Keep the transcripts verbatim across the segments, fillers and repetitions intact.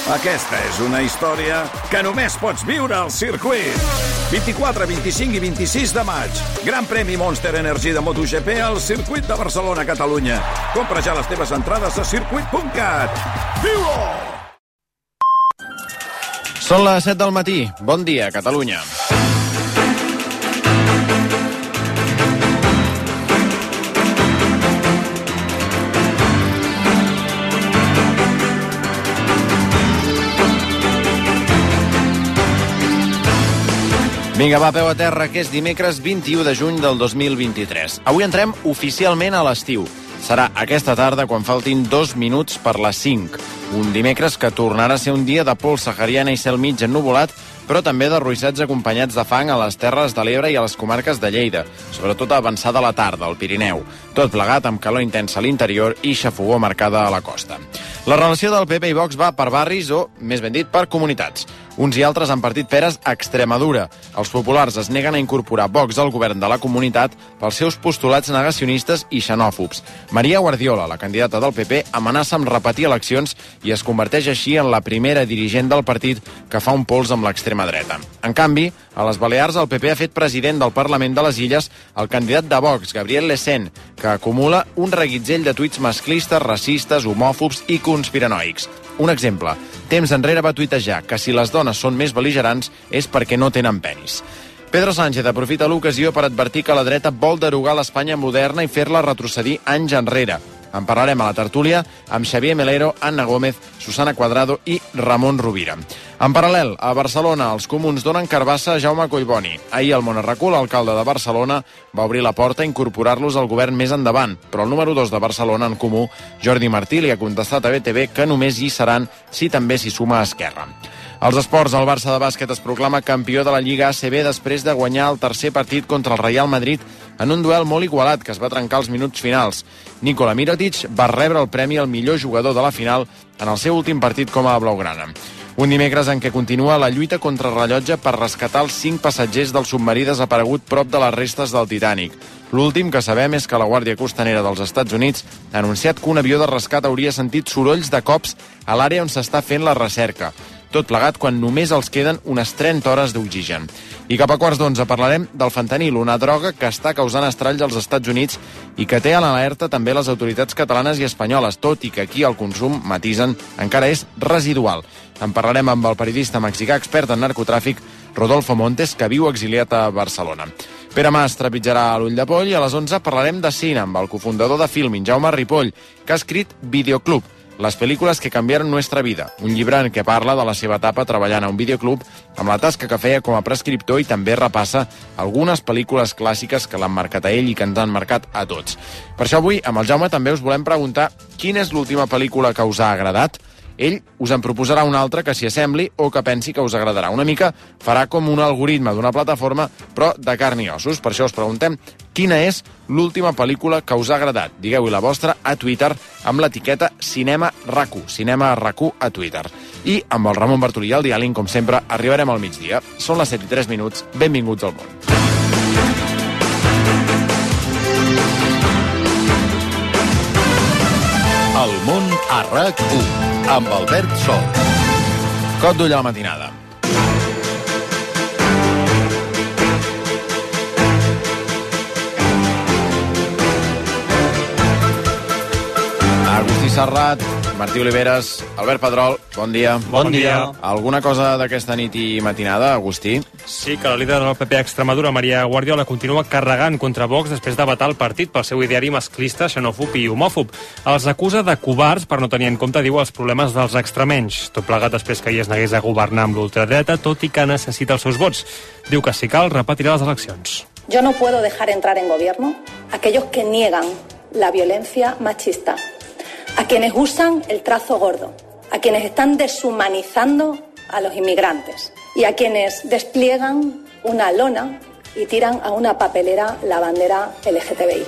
Aquesta és una història que només pots viure al circuit. vint-i-quatre, vint-i-cinc i vint-i-sis de maig. Gran premi Monster Energy de MotoGP al circuit de Barcelona, Catalunya. Compra ja les teves entrades a circuit punt cat. Viu-ho! Són les set del matí. Bon dia, Catalunya. Vinga, va, peu a terra, que és dimecres vint-i-u de juny del dos mil vint-i-tres. Avui entrem oficialment a l'estiu. Serà aquesta tarda quan faltin dos minuts per les cinc. Un dimecres que tornarà a ser un dia de pols sahariana i cel mig ennuvolat, però també de ruixats acompanyats de fang a les Terres de l'Ebre i a les comarques de Lleida, sobretot a avançada la tarda, al Pirineu. Tot plegat amb calor intensa a l'interior i xafogor marcada a la costa. La relació del P P i Vox va per barris o, més ben dit, per comunitats. Uns i altres han partit peres a Extremadura. Els populars es neguen a incorporar Vox al govern de la comunitat pels seus postulats negacionistes i xenòfobs. Maria Guardiola, la candidata del P P, amenaça amb repetir eleccions i es converteix així en la primera dirigent del partit que fa un pols amb l'extrema dreta. En canvi, a les Balears el P P ha fet president del Parlament de les Illes el candidat de Vox, Gabriel Lecén, que acumula un reguitzell de tuits masclistes, racistes, homòfobs i conspiranoics. Un exemple. Temps enrere va tuitejar que si les dones són més bel·ligerants és perquè no tenen penis. Pedro Sánchez aprofita l'ocasió per advertir que la dreta vol derogar l'Espanya moderna i fer-la retrocedir anys enrere. En parlarem a la tertúlia amb Xavier Melero, Anna Gómez, Susana Cuadrado i Ramon Rovira. En paral·lel, a Barcelona, els comuns donen carbassa a Jaume Collboni. Ahir el Monarracú, l'alcalde de Barcelona, va obrir la porta a incorporar-los al govern més endavant, però el número dos de Barcelona en Comú, Jordi Martí, li ha contestat a B T V que només hi seran si també s'hi suma a Esquerra. Als esports, el Barça de bàsquet es proclama campió de la Lliga A C B després de guanyar el tercer partit contra el Real Madrid en un duel molt igualat que es va trencar als minuts finals. Nikola Mirotic va rebre el premi al millor jugador de la final en el seu últim partit com a blaugrana. Un dimecres en què continua la lluita contra rellotge per rescatar els cinc passatgers del submarí desaparegut prop de les restes del Titanic. L'últim que sabem és que la Guàrdia Costanera dels Estats Units ha anunciat que un avió de rescat hauria sentit sorolls de cops a l'àrea on s'està fent la recerca. Tot plegat quan només els queden unes trenta hores d'oxigen. I cap a quarts d'onze parlarem del fentanil, una droga que està causant estralls als Estats Units i que té a l'alerta també les autoritats catalanes i espanyoles, tot i que aquí el consum, matisen, encara és residual. En parlarem amb el periodista mexicà expert en narcotràfic, Rodolfo Montes, que viu exiliat a Barcelona. Pere Mas trepitjarà a l'Ull de Poll i a les onze parlarem de cine amb el cofundador de Filmin, Jaume Ripoll, que ha escrit Videoclub, les pel·lícules que canviaron nuestra vida, un llibre en què parla de la seva etapa treballant a un videoclub amb la tasca que feia com a prescriptor i també repassa algunes pel·lícules clàssiques que l'han marcat a ell i que ens han marcat a tots. Per això avui, amb el Jaume, també us volem preguntar quina és l'última pel·lícula que us ha agradat. Ell us en proposarà una altra que s'hi assembli o que pensi que us agradarà. Una mica farà com un algoritme d'una plataforma, però de carn i ossos. Per això us preguntem quina és l'última pel·lícula que us ha agradat. Digueu-hi la vostra a Twitter amb l'etiqueta Cinema RAC1. Cinema RAC1 a Twitter. I amb el Ramon Bartolí al diàling, com sempre, arribarem al migdia. Són les set i tres minuts. Benvinguts al món. El món a RAC u, amb Albert Sol. Cot d'ull a la matinada. Agustí Serrat, Martí Oliveres, Albert Pedrol, bon dia. Bon dia. Alguna cosa d'aquesta nit i matinada, Agustí? Sí, que la líder del P P a Extremadura, Maria Guardiola, continua carregant contra Vox després de vetar el partit pel seu ideari masclista, xenòfob i homòfob. Els acusa de covards per no tenir en compte, diu, els problemes dels extremenys. Tot plegat després que ell es negués a governar amb l'ultradreta, tot i que necessita els seus vots. Diu que si cal repetirà les eleccions. Yo no puedo dejar entrar en gobierno a aquellos que niegan la violencia machista, a quienes usan el trazo gordo, a quienes están deshumanizando a los inmigrantes y a quienes despliegan una lona y tiran a una papelera la bandera L G T B I.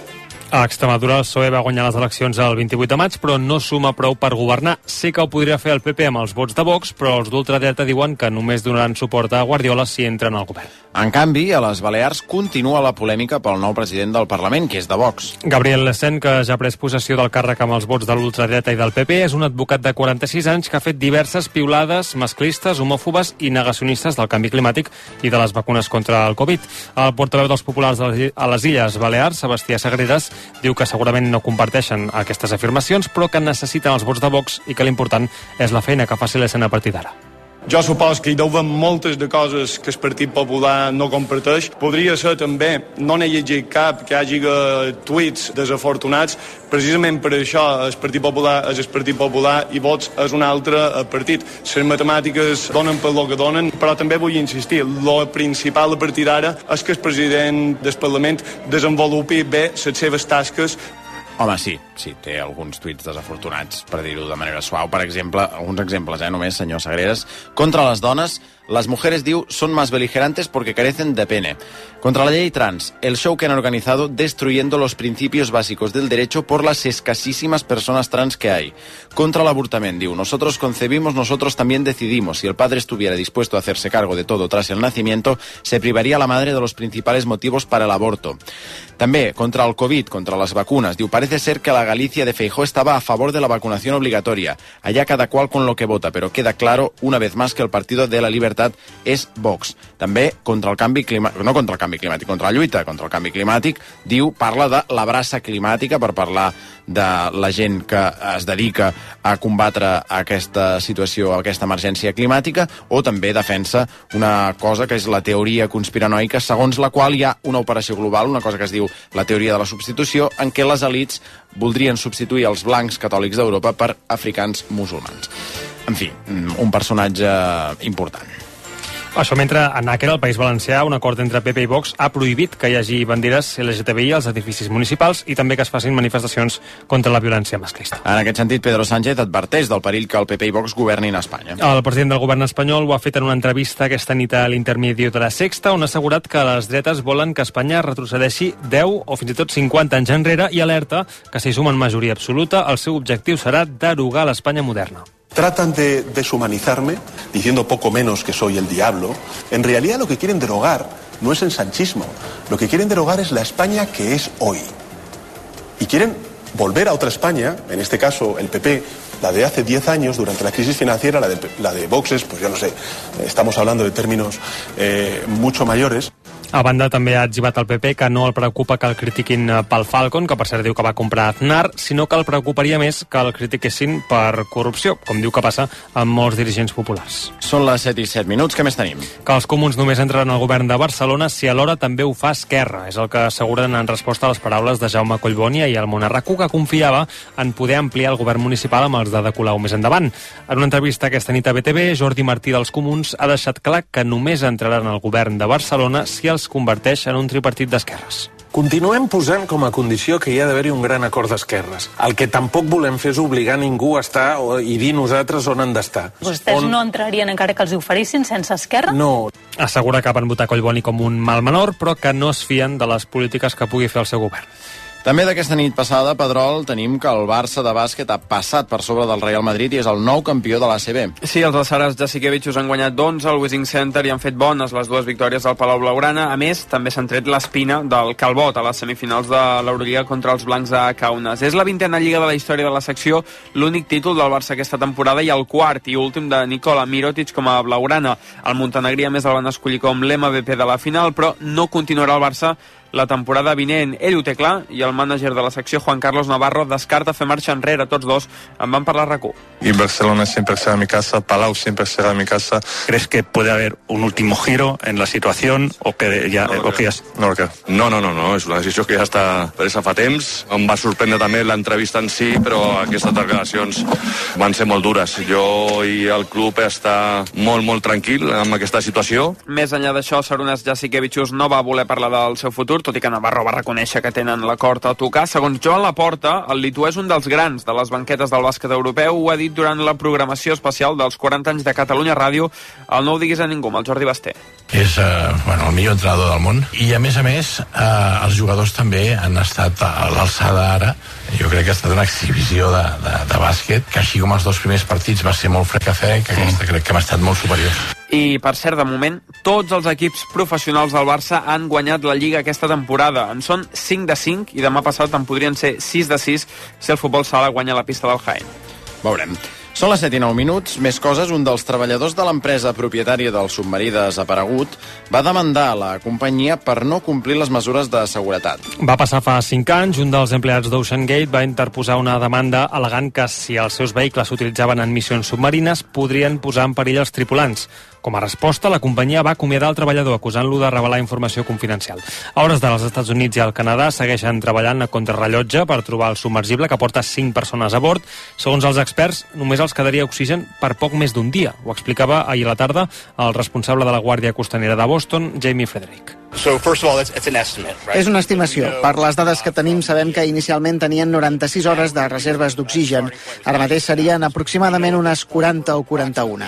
A Extremadura el P S O E va guanyar les eleccions el vint-i-vuit de maig, però no suma prou per governar. Sí que ho podria fer el P P amb els vots de Vox, però els d'ultradreta diuen que només donaran suport a Guardiola si entren al govern. En canvi, a les Balears continua la polèmica pel nou president del Parlament, que és de Vox. Gabriel Lecén, que ja ha pres possessió del càrrec amb els vots de l'ultradreta i del P P, és un advocat de quaranta-sis anys que ha fet diverses piulades masclistes, homòfobes i negacionistes del canvi climàtic i de les vacunes contra el Covid. El portaveu dels populars a les Illes Balears, Sebastià Sagreras, diu que segurament no comparteixen aquestes afirmacions, però que necessiten els vots de Vox i que l'important és la feina que faci Lecén a partir d'ara. Jo supos que hi deuen moltes de coses que el Partit Popular no comparteix. Podria ser també, no n'he llegit cap, que hi hagi tuits desafortunats. Precisament per això el Partit Popular és el Partit Popular i Vox és un altre partit. Les matemàtiques donen per lo que donen, però també vull insistir, el principal a partir d'ara és que el president del Parlament desenvolupi bé les seves tasques. Home, sí, sí, té alguns tuits desafortunats, per dir-ho de manera suau. Per exemple, alguns exemples, eh, només, senyor Sagreras. Contra les dones, las mujeres, diu, son más beligerantes porque carecen de pene. Contra la ley trans, el show que han organizado destruyendo los principios básicos del derecho por las escasísimas personas trans que hay. Contra el abortament, diu, nosotros concebimos, nosotros también decidimos. Si el padre estuviera dispuesto a hacerse cargo de todo tras el nacimiento, se privaría a la madre de los principales motivos para el aborto. També, contra el COVID, contra les vacunes, diu, parece ser que la Galicia de Feijóo estaba a favor de la vacunación obligatoria. Allá cada cual con lo que vota, pero queda claro una vez más que el Partido de la Libertad és Vox. També contra el canvi climàtic, no contra el canvi climàtic, contra la lluita contra el canvi climàtic, diu, parla de la brassa climàtica per parlar de la gent que es dedica a combatre aquesta situació, aquesta emergència climàtica, o també defensa una cosa que és la teoria conspiranoica, segons la qual hi ha una operació global, una cosa que es diu la teoria de la substitució, en què les elits voldrien substituir els blancs catòlics d'Europa per africans musulmans. En fi, un personatge important. Això mentre a Nàquera, al País Valencià, un acord entre P P i Vox ha prohibit que hi hagi banderes L G T B I als edificis municipals i també que es facin manifestacions contra la violència masclista. En aquest sentit, Pedro Sánchez adverteix del perill que el P P i Vox governin a Espanya. El president del govern espanyol ho ha fet en una entrevista aquesta nit a l'Intermedio de la Sexta, on ha assegurat que les dretes volen que Espanya retrocedeixi deu o fins i tot cinquanta anys enrere i alerta que si sumen majoria absoluta, el seu objectiu serà derogar l'Espanya moderna. Tratan de deshumanizarme, diciendo poco menos que soy el diablo. En realidad lo que quieren derogar no es el sanchismo. Lo que quieren derogar es la España que es hoy. Y quieren volver a otra España, en este caso el P P, la de hace diez años, durante la crisis financiera, la de, la de Vox, pues yo no sé, estamos hablando de términos eh, mucho mayores. A banda, també ha etzibat el P P que no el preocupa que el critiquin pel Falcon, que per cert diu que va comprar Aznar, sinó que el preocuparia més que el critiquessin per corrupció, com diu que passa amb molts dirigents populars. Són les set i set minuts, què més tenim? Que els comuns només entraran al govern de Barcelona si alhora també ho fa Esquerra. És el que asseguren en resposta a les paraules de Jaume Collboni i el Món R Q, que confiava en poder ampliar el govern municipal amb els de De Colau més endavant. En una entrevista aquesta nit a B T V, Jordi Martí dels Comuns ha deixat clar que només entraran al govern de Barcelona si els converteix en un tripartit d'esquerres. Continuem posant com a condició que hi ha d'haver-hi un gran acord d'esquerres. El que tampoc volem fer és obligar ningú a estar i dir nosaltres on han d'estar. Vostès on... no entrarien encara que els oferissin sense Esquerra? No. Assegura que van votar Collboni com un mal menor, però que no es fien de les polítiques que pugui fer el seu govern. També d'aquesta nit passada, Pedrol, tenim que el Barça de bàsquet ha passat per sobre del Real Madrid i és el nou campió de l'A C B. Sí, els alçares Jasikevičius han guanyat d'onze al Wishing Center i han fet bones les dues victòries del Palau Blaugrana. A més, també s'han tret l'espina del Calbot a les semifinals de l'Eurolliga contra els blancs de Kaunas. És la vintena lliga de la història de la secció, l'únic títol del Barça aquesta temporada i el quart i últim de Nikola Mirotic com a Blaugrana. El montenegrí a més el van escollir com l'M V P de la final, però no continuarà el Barça la temporada vinent. Ell ho té clar i el mànager de la secció, Juan Carlos Navarro, descarta fer marxa enrere. Tots dos en van parlar a RAC u. Y Barcelona siempre será mi casa, Palau siempre será mi casa. ¿Crees que puede haber un último giro en la situación o que ya... No, o que ya... no, no, no, no, no, és una decisió que ja està presa fa temps. Em va sorprendre també l'entrevista en si, però aquestes declaracions van ser molt dures. Jo i el club està molt, molt tranquil amb aquesta situació. Més enllà d'això, Sarunas Jasikevičius no va voler parlar del seu futur. futur, tot i que Navarro va reconèixer que tenen l'acord a tocar. Segons Joan Laporta, el lituà és un dels grans de les banquetes del bàsquet europeu. Ho ha dit durant la programació especial dels quaranta anys de Catalunya Ràdio. El No ho diguis a ningú, amb el Jordi Basté. És eh, bueno, el millor entrenador del món i, a més a més, eh, els jugadors també han estat a l'alçada ara. Jo crec que ha estat una exhibició de, de, de bàsquet, que així com els dos primers partits va ser molt fred cafè, que aquesta crec que hem estat molt superiors. I, per cert, de moment, tots els equips professionals del Barça han guanyat la Lliga aquesta temporada. En són cinc de cinc i demà passat en podrien ser sis de sis si el futbol sala guanya la pista del Jaén. Veurem. Són les set i nou minuts. Més coses, un dels treballadors de l'empresa propietària del submarí desaparegut va demandar la companyia per no complir les mesures de seguretat. Va passar fa cinc anys. Un dels empleats d'Ocean Gate va interposar una demanda al·legant que si els seus vehicles s'utilitzaven en missions submarines podrien posar en perill els tripulants. Com a resposta, la companyia va acomiadar el treballador acusant-lo de revelar informació confidencial. A hores d'ara, els Estats Units i el Canadà segueixen treballant a contrarrellotge per trobar el submergible que porta cinc persones a bord. Segons els experts, només els quedaria oxigen per poc més d'un dia. Ho explicava ahir a la tarda el responsable de la Guàrdia Costanera de Boston, Jamie Frederick. So, first of all, it's, it's an estimate, right? És una estimació. Per les dades que tenim, sabem que inicialment tenien noranta-sis hores de reserves d'oxigen. Ara mateix serien aproximadament unes quaranta o quaranta-una.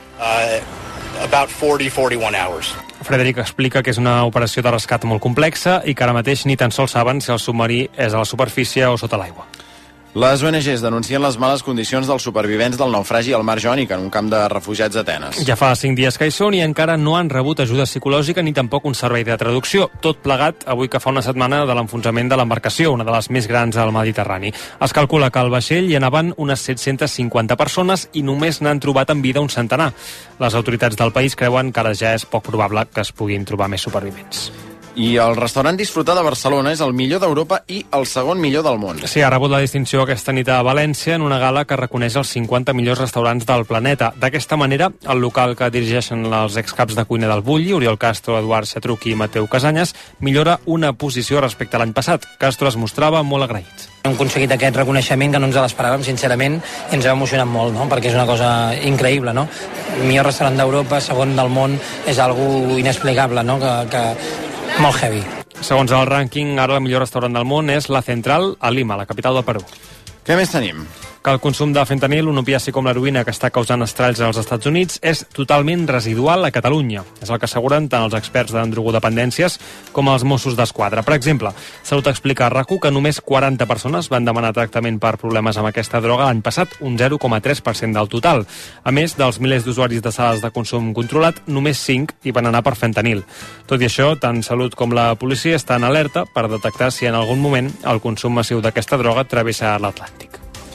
Uh, about forty, forty-one hours. Frederic explica que és una operació de rescat molt complexa i que ara mateix ni tan sols saben si el submarí és a la superfície o sota l'aigua. Les O N Ges denuncien les males condicions dels supervivents del naufragi al mar Jònic en un camp de refugiats a Atenes. Ja fa cinc dies que hi són i encara no han rebut ajuda psicològica ni tampoc un servei de traducció. Tot plegat avui que fa una setmana de l'enfonsament de l'embarcació, una de les més grans al Mediterrani. Es calcula que al vaixell hi anaven unes set-centes cinquanta persones i només n'han trobat en vida un centenar. Les autoritats del país creuen que ara ja és poc probable que es puguin trobar més supervivents. I el restaurant Disfrutar de Barcelona és el millor d'Europa i el segon millor del món. Sí, ha rebut la distinció aquesta nit a València en una gala que reconeix els cinquanta millors restaurants del planeta. D'aquesta manera, el local que dirigeixen els excaps de cuina del Bulli, Oriol Castro, Eduard Xatruc i Mateu Casanyes, millora una posició respecte a l'any passat. Castro es mostrava molt agraït. Hem aconseguit aquest reconeixement que no ens l'esperàvem, sincerament, i ens ha emocionat molt, no? Perquè és una cosa increïble, no? El millor restaurant d'Europa, segon del món, és algo inexplicable, no? Que, que molt heavy. Segons el rànquing, ara el millor restaurant del món és La Central, a Lima, la capital del Perú. Què més tenim? Que el consum de fentanil, un opiaci com l'heroïna que està causant estralls als Estats Units, és totalment residual a Catalunya. És el que asseguren tant els experts en drogodependències com els Mossos d'Esquadra. Per exemple, Salut explica a RAC u que només quaranta persones van demanar tractament per problemes amb aquesta droga l'any passat, un zero coma tres per cent del total. A més, dels milers d'usuaris de sales de consum controlat, només cinc hi van anar per fentanil. Tot i això, tant Salut com la policia estan alerta per detectar si en algun moment el consum massiu d'aquesta droga travessa l'Atlàntic.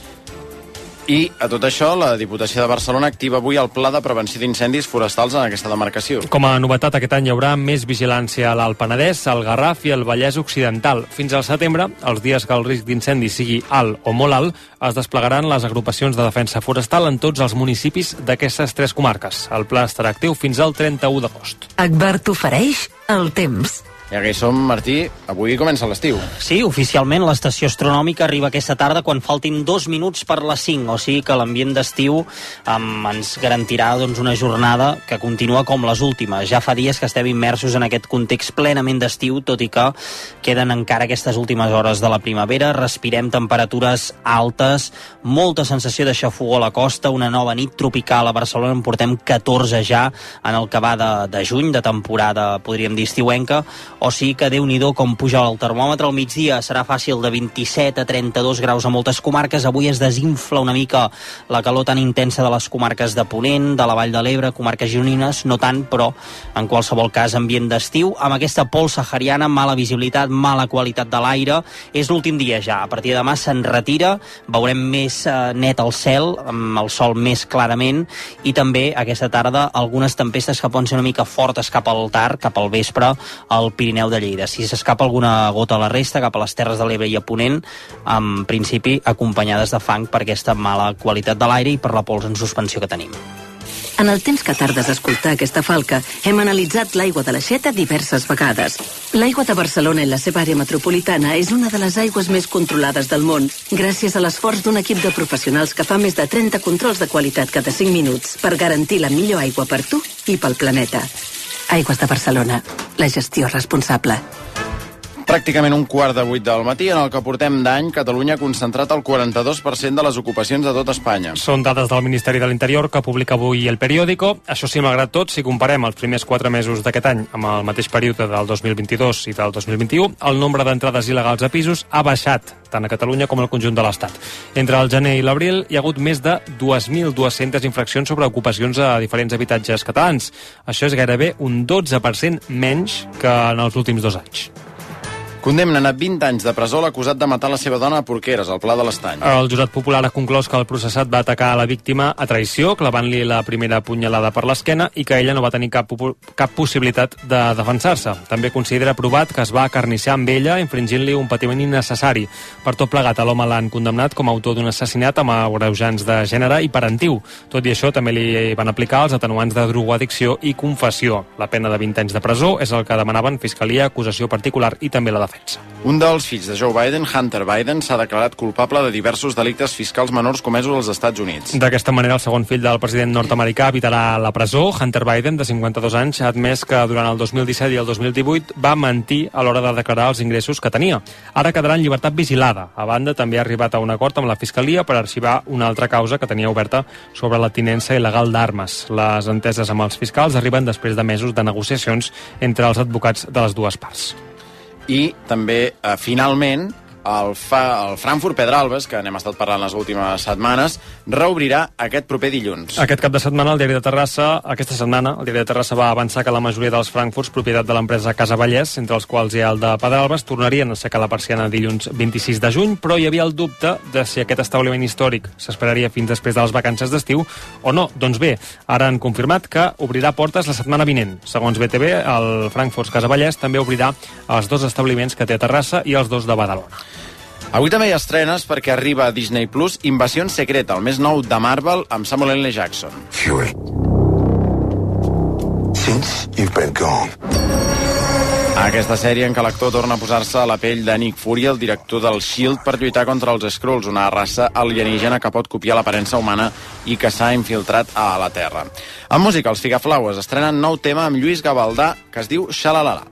I, a tot això, la Diputació de Barcelona activa avui el Pla de Prevenció d'Incendis Forestals en aquesta demarcació. Com a novetat, aquest any hi haurà més vigilància a l'Alt Penedès, al Garraf i al Vallès Occidental. Fins al setembre, els dies que el risc d'incendi sigui alt o molt alt, es desplegaran les agrupacions de defensa forestal en tots els municipis d'aquestes tres comarques. El pla estarà actiu fins al trenta-u d'agost. Agbar t'ofereix el temps. Ja que hi som, Martí, avui comença l'estiu. Sí, oficialment l'estació astronòmica arriba aquesta tarda quan faltin dos minuts per les cinc, o sigui que l'ambient d'estiu um, ens garantirà doncs, una jornada que continua com les últimes. Ja fa dies que estem immersos en aquest context plenament d'estiu, tot i que queden encara aquestes últimes hores de la primavera, respirem temperatures altes, molta sensació de xafogor a la costa, una nova nit tropical a Barcelona, en portem catorze ja en el que va de, de juny, de temporada, podríem dir, estiuenca, o sigui que Déu-n'hi-do com puja el termòmetre. Al migdia serà fàcil de vint-i-set a trenta-dos graus a moltes comarques. Avui es desinfla una mica la calor tan intensa de les comarques de Ponent, de la Vall de l'Ebre, comarques gironines, no tant, però en qualsevol cas ambient d'estiu, amb aquesta pols sahariana, mala visibilitat, mala qualitat de l'aire. És l'últim dia ja, a partir de demà se'n retira, veurem més eh, net el cel, amb el sol més clarament, i també aquesta tarda algunes tempestes que poden ser una mica fortes cap al tard, cap al vespre, al Pirineu de Lleida. Si s'escapa alguna gota a la resta, cap a les Terres de l'Ebre i a Ponent, en principi acompanyades de fang per aquesta mala qualitat de l'aire i per la pols en suspensió que tenim. En el temps que tardes a escoltar aquesta falca, hem analitzat l'aigua de l'Aixeta diverses vegades. L'aigua de Barcelona i la seva àrea metropolitana és una de les aigües més controlades del món, gràcies a l'esforç d'un equip de professionals que fa més de trenta controls de qualitat cada cinc minuts per garantir la millor aigua per tu i pel planeta. Aigües de Barcelona, la gestió responsable. Pràcticament un quart de vuit del matí, en el que portem d'any, Catalunya ha concentrat el quaranta-dos per cent de les ocupacions de tot Espanya. Són dades del Ministeri de l'Interior que publica avui El Periódico. Això sí, malgrat tot, si comparem els primers quatre mesos d'aquest any amb el mateix període del dos mil vint-i-dos i del dos mil vint-i-u, el nombre d'entrades il·legals a pisos ha baixat, tant a Catalunya com al conjunt de l'Estat. Entre el gener i l'abril hi ha hagut més de dos mil dues-centes infraccions sobre ocupacions a diferents habitatges catalans. Això és gairebé un dotze per cent menys que en els últims dos anys. Condemnen a vint anys de presó l'acusat de matar la seva dona a Porqueres, al Pla de l'Estany. El jurat popular ha conclòs que el processat va atacar a la víctima a traïció, clavant-li la primera punyalada per l'esquena i que ella no va tenir cap, cap possibilitat de defensar-se. També considera provat que es va acarnissar amb ella, infringint-li un patiment innecessari. Per tot plegat, a l'home l'han condemnat com a autor d'un assassinat amb agreujants de gènere i parentiu. Tot i això, també li van aplicar els atenuants de drogoaddicció i confessió. La pena de vint anys de presó és el que demanaven Fiscalia, acusació particular i també la defensa. Un dels fills de Joe Biden, Hunter Biden, s'ha declarat culpable de diversos delictes fiscals menors comesos als Estats Units. D'aquesta manera, el segon fill del president nord-americà evitarà la presó. Hunter Biden, de cinquanta-dos anys, ha admès que durant el dos mil disset i el dos mil divuit va mentir a l'hora de declarar els ingressos que tenia. Ara quedarà en llibertat vigilada. A banda, també ha arribat a un acord amb la Fiscalia per arxivar una altra causa que tenia oberta sobre la tinença il·legal d'armes. Les enteses amb els fiscals arriben després de mesos de negociacions entre els advocats de les dues parts. I també, eh, finalment, el, fa, el Frankfurt Pedralbes, que n'hem estat parlant les últimes setmanes, reobrirà aquest proper dilluns. Aquest cap de setmana, el diari de Terrassa, aquesta setmana, el diari de Terrassa va avançar que la majoria dels Frankfurts, propietat de l'empresa Casa Vallès, entre els quals hi ha el de Pedralbes, tornarien a aixecar la persiana dilluns vint-i-sis de juny, però hi havia el dubte de si aquest establiment històric s'esperaria fins després de les vacances d'estiu o no. Doncs bé, ara han confirmat que obrirà portes la setmana vinent. Segons B T V, el Frankfurt Casa Vallès també obrirà els dos establiments que té a Terrassa i els dos de Badalona. Avui també hi ha estrenes perquè arriba a Disney Plus Invasió Secreta, el més nou de Marvel amb Samuel L. Jackson. Fury. Since you've been gone. Aquesta sèrie en què l'actor torna a posar-se a la pell de Nick Fury, el director del Shield, per lluitar contra els Skrulls, una raça alienígena que pot copiar l'aparença humana i que s'ha infiltrat a la Terra. En música, els Figaflaues estrenen nou tema amb Lluís Gavaldà que es diu Xalalala.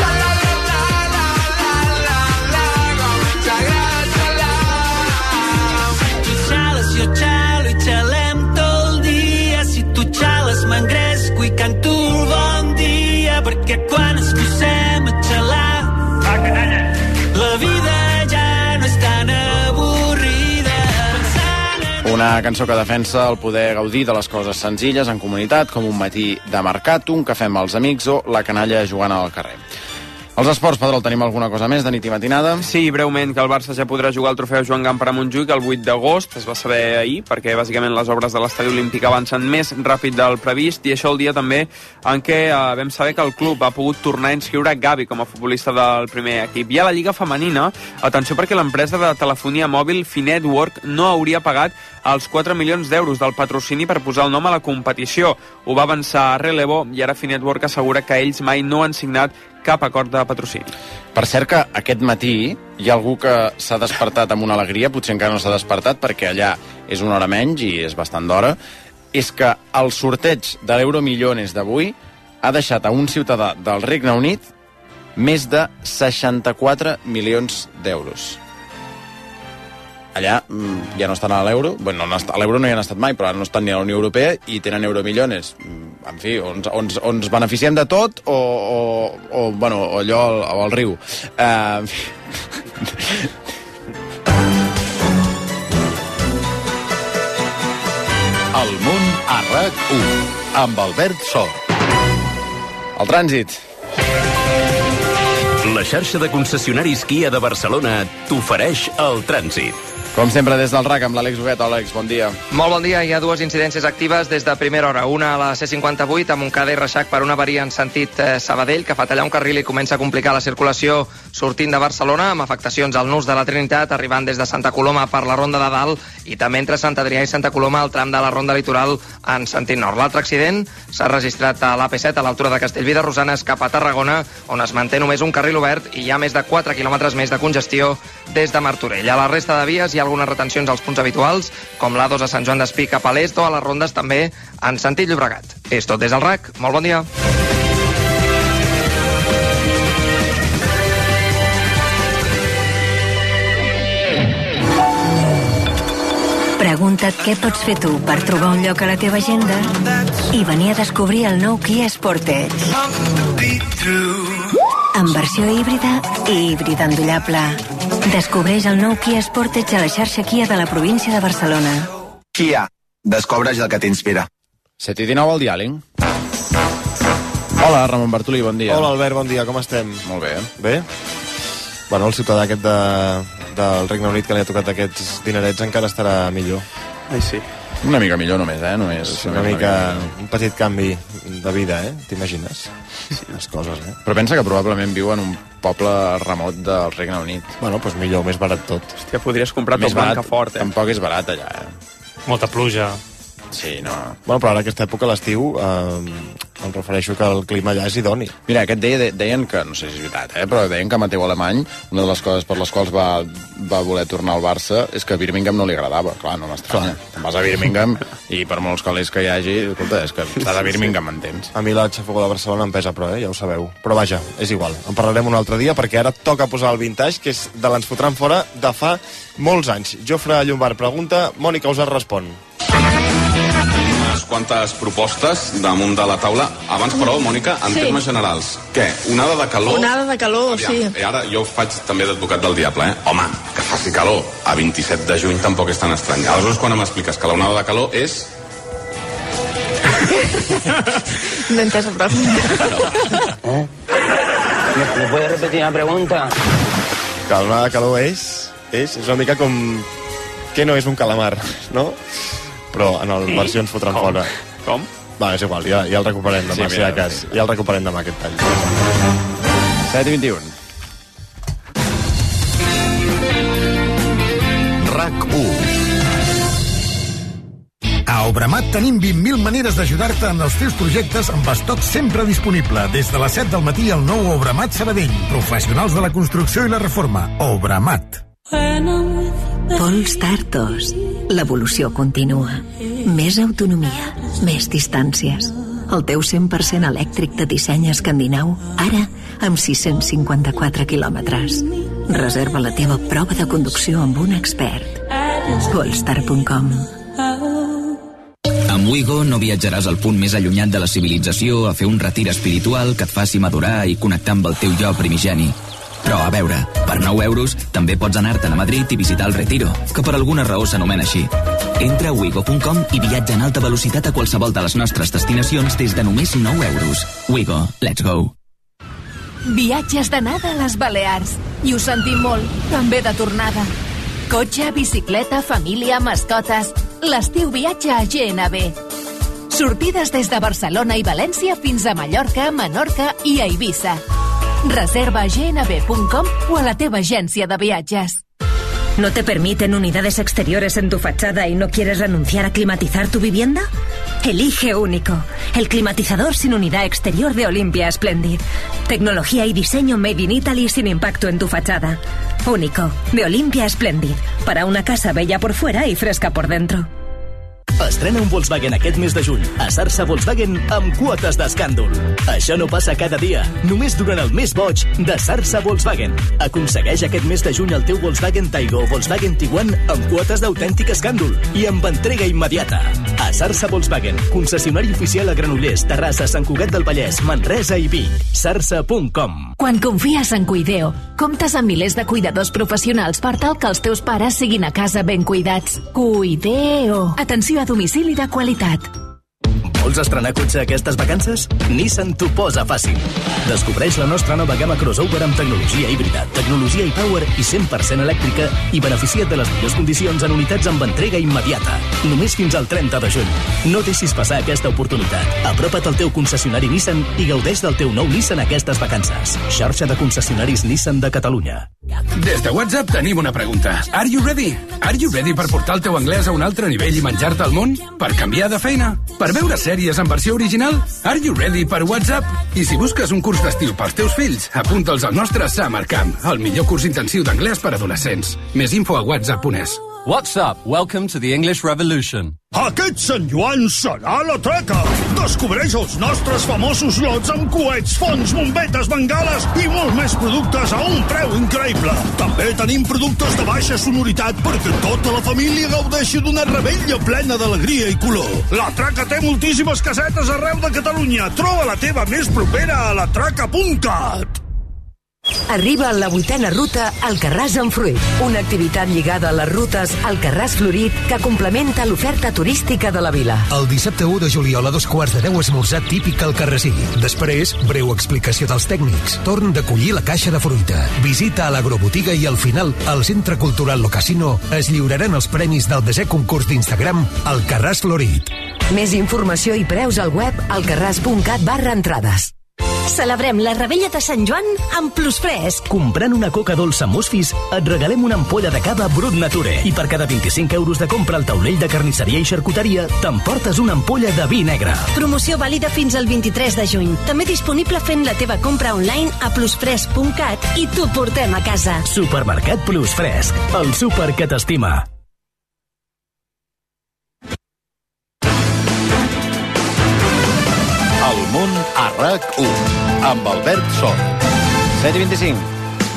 Jo xalo i xalem tot el dia. Si tu xales m'engresco i canto el bon dia, perquè quan ens posem a xalar la vida ja no és tan avorrida. Una cançó que defensa el poder gaudir de les coses senzilles en comunitat, com un matí de mercat, un cafè amb els amics o la canalla jugant al carrer. Els esports, Pedrol, tenim alguna cosa més de nit i matinada? Sí, breument, que el Barça ja podrà jugar el trofeu Joan Gamper a Montjuïc el vuit d'agost. Es va saber ahir, perquè bàsicament les obres de l'estadi olímpic avancen més ràpid del previst, i això el dia també en què eh, vam saber que el club ha pogut tornar a inscriure Gavi com a futbolista del primer equip. I a la Lliga Femenina, atenció, perquè l'empresa de telefonia mòbil Finetwork no hauria pagat els quatre milions d'euros del patrocini per posar el nom a la competició. Ho va avançar Relevo i ara Finetwork assegura que ells mai no han signat cap acord de patrocini. Per cert que aquest matí hi ha algú que s'ha despertat amb una alegria, potser encara no s'ha despertat perquè allà és una hora menys i és bastant d'hora, és que el sorteig de l'Euromillones d'avui ha deixat a un ciutadà del Regne Unit més de seixanta-quatre milions d'euros. Allà ja no estan a l'euro, bueno, no, a l'euro no hi han estat mai, però ara no estan ni a la Unió Europea i tenen euromillones. En fi, o ens, o ens, o ens beneficiem de tot o, o, o, bueno, o allò al, al riu. Uh, El món a RAC u, amb Albert Sort. El trànsit. La xarxa de concessionaris Kia de Barcelona t'ofereix el trànsit. Com sempre, des del R A C, amb l'Àlex Huguet. Àlex, bon dia. Molt bon dia. Hi ha dues incidències actives des de primera hora. Una a la C cinquanta-vuit, amb Montcada i Reixac per una avaria en sentit eh, Sabadell, que fa tallar un carril i comença a complicar la circulació sortint de Barcelona, amb afectacions al nus de la Trinitat, arribant des de Santa Coloma per la Ronda de Dalt, i també entre Sant Adrià i Santa Coloma al tram de la Ronda Litoral en sentit nord. L'altre accident s'ha registrat a l'A P set, a l'altura de Castellví de Rosanes, cap a Tarragona, on es manté només un carril obert i hi ha més de quatre quilòmetres més de congestió des de Martorell. A la resta de vies hi ha algunes retencions als punts habituals, com l'A dos a Sant Joan d'Espí cap a l'est, o a les rondes també en sentit Llobregat. És tot des del R A C. Molt bon dia. Pregunta't què pots fer tu per trobar un lloc a la teva agenda i venir a descobrir el nou Kia Sportage. En versió híbrida i híbrida endollable. Descobreix el nou Kia Sportage a la xarxa Kia de la província de Barcelona. Kia. Descobreix el que t'inspira. set i dinou al Diàling. Hola, Ramon Bartolí, bon dia. Hola, Albert, bon dia, com estem? Molt bé. Bé? Bueno, el ciutadà aquest de, del Regne Unit que li ha tocat aquests dinerets encara estarà millor. Ai, sí. Una mica millor només, eh? Només, sí, una mica, un petit canvi de vida, eh? T'imagines? Sí. Les coses, eh? Però pensa que probablement viu en un poble remot del Regne Unit. Bueno, doncs millor, més barat tot. Hòstia, podries comprar tot Blancafort, eh? Tampoc és barat allà, eh? Molta pluja. Sí, no... Bueno, però ara aquesta època, l'estiu, eh, em refereixo que el clima allà és idoni. Mira, aquest deia, deien que, no sé si és veritat, eh, però deien que Mateu Alemany, una de les coses per les quals va, va voler tornar al Barça és que a Birmingham no li agradava. Clar, no m'estranya. Te'n vas a Birmingham i per molts calés que hi hagi, escolta, és que estàs a Birmingham, m'entens? A mi la xafogó de Barcelona em pesa, però, eh, ja ho sabeu. Però vaja, és igual. En parlarem un altre dia perquè ara toca posar el vintage, que és de l'Ens fotran fora de fa molts anys. Jofre Llombard pregunta, Mònica Usar respon. Quantes propostes damunt de la taula. Abans, però, Mònica, en sí. termes generals, què? Onada de calor? Onada de calor, Aviam, sí. I ara jo faig també d'advocat del diable, eh? Home, que faci calor a vint-i-set de juny tampoc és tan estrany. Aleshores, quan m'expliques que l'onada de calor és... No he entès la pregunta. ¿Eh? ¿Me puede repetir la pregunta? Que l'onada de calor és, és... És una mica com... Que no és un calamar, no? Però en el versió ens fotran fora. Com? Va, és igual, ja, ja el recuperem demà, sí, si hi ha cas. Ja el recuperem demà, aquest tall. set i vint-i-un. RAC u. A Obramat tenim vint mil maneres d'ajudar-te en els teus projectes amb estoc sempre disponible. Des de les set del matí al nou Obramat Sabadell. Professionals de la construcció i la reforma. Obramat. Polestar dos. L'evolució continua. Més autonomia, més distàncies. El teu cent per cent elèctric de disseny escandinau, ara amb sis-cents cinquanta-quatre quilòmetres. Reserva la teva prova de conducció amb un expert. Polestar punt com. Amb Wigo no viatjaràs al punt més allunyat de la civilització a fer un retir espiritual que et faci madurar i connectar amb el teu jo primigeni. Però, a veure, per nou euros també pots anar-te'n a Madrid i visitar el Retiro, que per alguna raó s'anomena així. Entra a wigo punt com i viatja en alta velocitat a qualsevol de les nostres destinacions des de només nou euros. Wigo, let's go. Viatges d'anada a les Balears. I ho sentim molt, també de tornada. Cotxe, bicicleta, família, mascotes... L'estiu viatge a G N B. Sortides des de Barcelona i València fins a Mallorca, Menorca i a Eivissa. Reserva a g n b punt com o a la teva agència de viatges. ¿No te permiten unidades exteriores en tu fachada y no quieres renunciar a climatizar tu vivienda? Elige Único, el climatizador sin unidad exterior de Olympia Splendid. Tecnología y diseño made in Italy sin impacto en tu fachada. Único, de Olympia Splendid, para una casa bella por fuera y fresca por dentro. Estrena un Volkswagen aquest mes de juny a Sarsa Volkswagen amb quotes d'escàndol. Això no passa cada dia, només durant el mes boig de Sarsa Volkswagen. Aconsegueix aquest mes de juny el teu Volkswagen Taigo o Volkswagen Tiguan amb quotes d'autèntic escàndol i amb entrega immediata. A Sarsa Volkswagen, concessionari oficial a Granollers, Terrassa, Sant Cugat del Vallès, Manresa i Vic. sarsa punt com. Quan confies en Cuideo, comptes amb milers de cuidadors professionals per tal que els teus pares siguin a casa ben cuidats. Cuideo. Atenció a domicili de qualitat. Vols estrenar cotxe aquestes vacances? Nissan t'ho posa fàcil. Descobreix la nostra nova gamma crossover amb tecnologia híbrida, tecnologia e-power i cent per cent elèctrica i beneficia't de les millors condicions en unitats amb entrega immediata. Només fins al trenta de juny. No deixis passar aquesta oportunitat. Apropa't al teu concessionari Nissan i gaudeix del teu nou Nissan aquestes vacances. Xarxa de concessionaris Nissan de Catalunya. Des de WhatsApp tenim una pregunta. Are you ready? Are you ready per portar el teu anglès a un altre nivell i menjar-te el món? Per canviar de feina? Per veure sèries en versió original? Are you ready per WhatsApp? I si busques un curs d'estiu pels teus fills, apunta'ls al nostre Summer Camp, el millor curs intensiu d'anglès per adolescents. Més info a whatsapp punt es. What's up? Welcome to the English Revolution. Aquest Sant Joan serà la traca! Descobreix els nostres famosos lots amb coets, fonts, bombetes, bengales i molt més productes a un preu increïble. També tenim productes de baixa sonoritat perquè tota la família gaudeixi d'una revetlla plena d'alegria i color. La traca té moltíssimes casetes arreu de Catalunya. Troba la teva més propera a la traca punt cat. Arriba la vuitena ruta Alcarràs amb fruit, una activitat lligada a les rutes Alcarràs Florit que complementa l'oferta turística de la vila. El dissabte u de juliol a dos quarts de deu esmorzar típic alcarrasí. Després, breu explicació dels tècnics, torn de collir la caixa de fruita, visita a l'agrobotiga i al final, al Centre Cultural Lo Casino, es lliuraran els premis del desè concurs d'Instagram Alcarràs Florit. Més informació i preus al web alcarràs punt cat barra entrades. Celebrem la Rebella de Sant Joan amb Plus Fresc. Comprant una coca dolça Musfis, et regalem una ampolla de cava Brut Nature. I per cada vint-i-cinc euros de compra al taulell de carnisseria i xarcuteria, t'emportes una ampolla de vi negre. Promoció vàlida fins al vint-i-tres de juny. També disponible fent la teva compra online a plus fresc punt cat i t'ho portem a casa. Supermercat Plus Fresc, el súper que t'estima. El món a RAC u, amb Albert Sol. set i vint-i-cinc.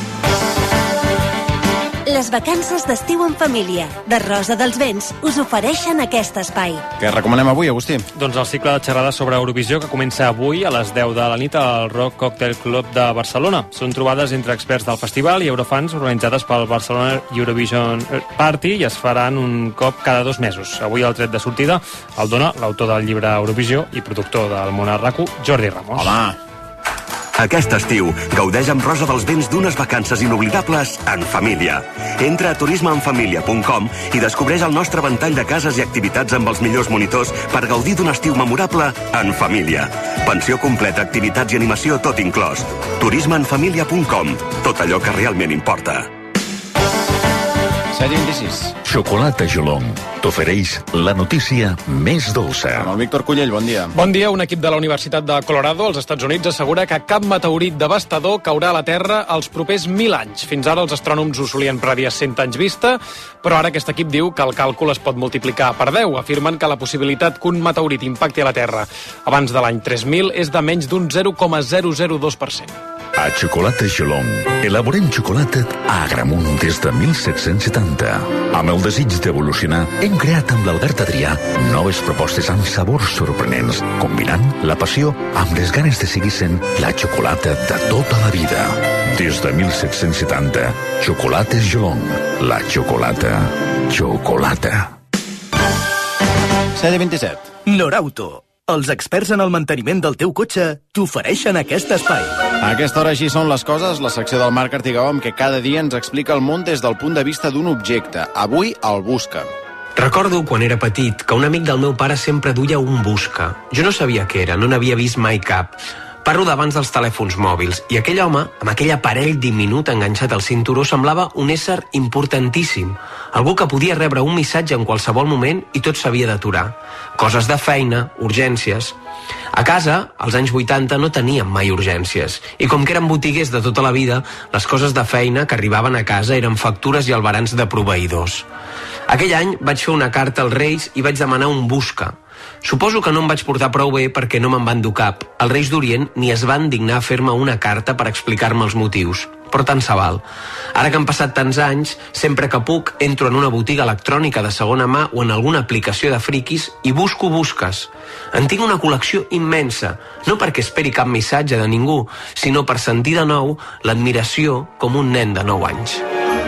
Les vacances d'estiu en família de Rosa dels Vents us ofereixen aquest espai. Què recomanem avui, Agustí? Doncs el cicle de xerrades sobre Eurovisió que comença avui a les deu de la nit al Rock Cocktail Club de Barcelona. Són trobades entre experts del festival i eurofans organitzades pel Barcelona Eurovision Party i es faran un cop cada dos mesos. Avui el tret de sortida el dona l'autor del llibre Eurovisió i productor del món a RAC u, Jordi Ramos. Home! Aquest estiu, gaudeix amb Rosa dels Vents d'unes vacances inoblidables en família. Entra a turisme en família punt com i descobreix el nostre ventall de cases i activitats amb els millors monitors per gaudir d'un estiu memorable en família. Pensió completa, activitats i animació tot inclòs. turisme en família punt com. Tot allò que realment importa. set i vint-i-sis. Xocolata Jolong t'ofereix la notícia més dolça. Amb el Víctor Cullell, bon dia. Bon dia. Un equip de la Universitat de Colorado, als Estats Units, assegura que cap meteorit devastador caurà a la Terra els propers mil anys. Fins ara els astrònoms ho solien predir a cent anys vista, però ara aquest equip diu que el càlcul es pot multiplicar per deu. Afirmen que la possibilitat que un meteorit impacti a la Terra abans de l'any tres mil és de menys d'un zero coma zero zero dos per cent. A Xocolata Jolong elaborem xocolata a Agramunt des de mil set-cents setanta. Amb el desig d'evolucionar, hem creat amb l'Albert Adrià noves propostes amb sabors sorprenents, combinant la passió amb les ganes de seguir sent la xocolata de tota la vida. Des de mil set-cents setanta, Xocolates Jolong, la xocolata, xocolata. set i vint-i-set. Norauto, els experts en el manteniment del teu cotxe t'ofereixen aquest espai. A aquesta hora així són les coses, la secció del Marc Artigaó amb què cada dia ens explica el món des del punt de vista d'un objecte. Avui el Busca. Recordo quan era petit que un amic del meu pare sempre duia un Busca. Jo no sabia què era, no n'havia vist mai cap. Parlo d'abans dels telèfons mòbils, i aquell home, amb aquell aparell diminut enganxat al cinturó, semblava un ésser importantíssim. Algú que podia rebre un missatge en qualsevol moment i tot s'havia d'aturar. Coses de feina, urgències. A casa, als anys vuitanta, no teníem mai urgències. I com que eren botiguers de tota la vida, les coses de feina que arribaven a casa eren factures i albarans de proveïdors. Aquell any vaig fer una carta als Reis i vaig demanar un Busca. Suposo que no em vaig portar prou bé perquè no me'n van dur cap. Els Reis d'Orient ni es van dignar a fer-me una carta per explicar-me els motius. Però tant se val. Ara que han passat tants anys, sempre que puc, entro en una botiga electrònica de segona mà o en alguna aplicació de friquis i busco Busques. En tinc una col·lecció immensa, no perquè esperi cap missatge de ningú, sinó per sentir de nou l'admiració com un nen de nou anys.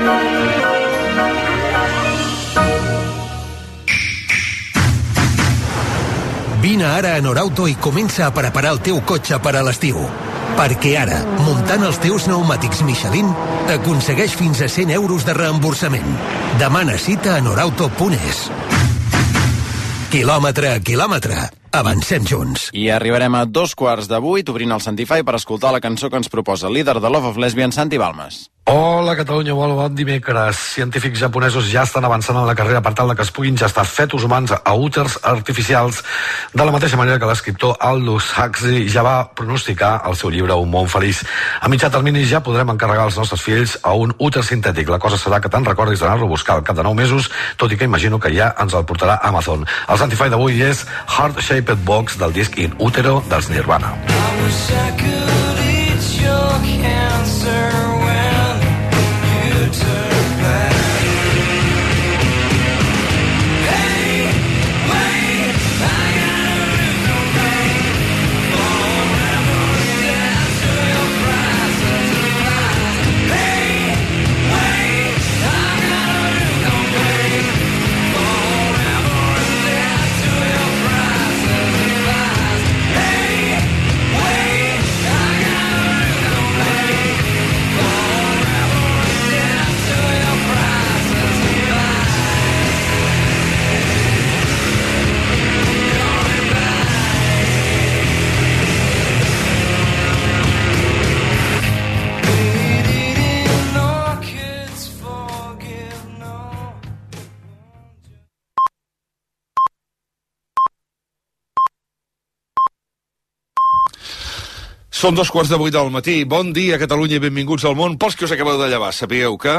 Vine ara a Norauto i comença a preparar el teu cotxe per a l'estiu. Perquè ara, muntant els teus pneumàtics Michelin, t'aconsegueix fins a cent euros de reemborsament. Demana cita a norauto punt es. Quilòmetre a quilòmetre. Avancem junts. I arribarem a dos quarts de vuit, obrint el Santify per escoltar la cançó que ens proposa el líder de Love of Lesbian, Santi Balmes. Hola Catalunya, molt bon dimecres. Científics japonesos ja estan avançant en la carrera per tal que es puguin gestar fetus humans a úters artificials, de la mateixa manera que l'escriptor Aldous Huxley ja va pronosticar al seu llibre Un món feliç. A mitjà termini ja podrem encarregar els nostres fills a un úter sintètic. La cosa serà que te'n recordis d'anar-lo a buscar al cap de nou mesos, tot i que imagino que ja ens el portarà Amazon. El Santify d'avui és Heart Shaped Box del disc In Utero dels Nirvana. I wish I could eat your cancer. Són dos quarts de vuit del matí. Bon dia, Catalunya, i benvinguts al món. Pels que us acabeu de llevar, sabíeu que...